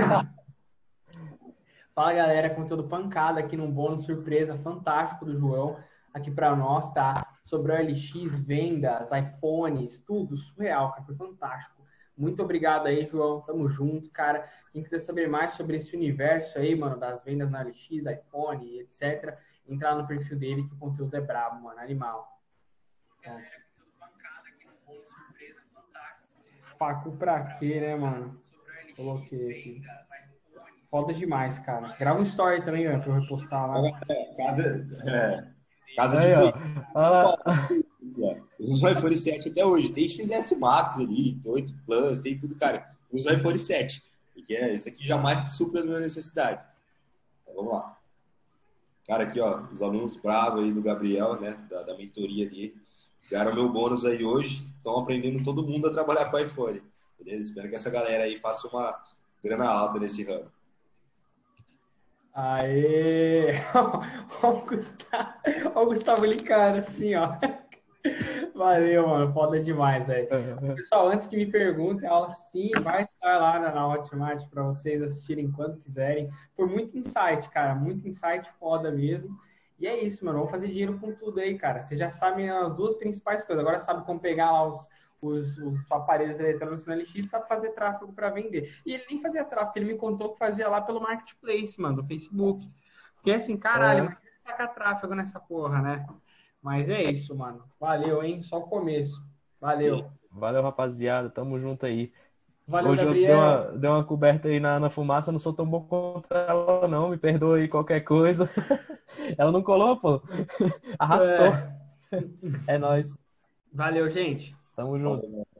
Fala, galera, conteúdo pancada aqui num bônus surpresa fantástico do João aqui pra nós, tá? Sobre OLX, vendas, iPhones, tudo surreal, cara, foi fantástico. Muito obrigado aí, João, tamo junto, cara. Quem quiser saber mais sobre esse universo aí, mano, das vendas na OLX, iPhone, etc., entra lá no perfil dele que o conteúdo é brabo, mano, animal. Facu pra quê, né, mano? Coloquei aqui. Foda demais, cara. Grava um story também, velho, pra eu repostar lá.
Casa de usa o iPhone 7 até hoje. Tem XS Max ali, tem 8 Plus, tem tudo, cara. Usa o iPhone 7. Porque isso aqui jamais que supra a minha necessidade. Então, vamos lá. Cara, aqui, ó, os alunos bravos aí do Gabriel, né, da mentoria dele. Ganharam meu bônus aí hoje, estão aprendendo todo mundo a trabalhar com iPhone, beleza? Espero que essa galera aí faça uma grana alta nesse ramo.
Aê! Ó o Gustavo ali, cara, assim, ó. Valeu, mano, foda demais, velho. Pessoal, antes que me perguntem, a aula sim vai estar lá na Hotmart para vocês assistirem quando quiserem. Por muito insight, cara, muito insight foda mesmo. E é isso, mano. Vamos fazer dinheiro com tudo aí, cara. Vocês já sabem as duas principais coisas. Agora sabe como pegar lá os aparelhos eletrônicos na LX, sabe fazer tráfego para vender. E ele nem fazia tráfego, ele me contou que fazia lá pelo Marketplace, mano, do Facebook. Porque assim, caralho, mas tacar tráfego nessa porra, né? Mas é isso, mano. Valeu, hein? Só o começo. Valeu.
Valeu, rapaziada. Tamo junto aí.
Valeu,
hoje
Gabriel.
Deu uma coberta aí na fumaça, não sou tão bom contra ela, não. Me perdoa aí qualquer coisa. Ela não colou, pô. Arrastou. É nóis.
Valeu, gente.
Tamo junto.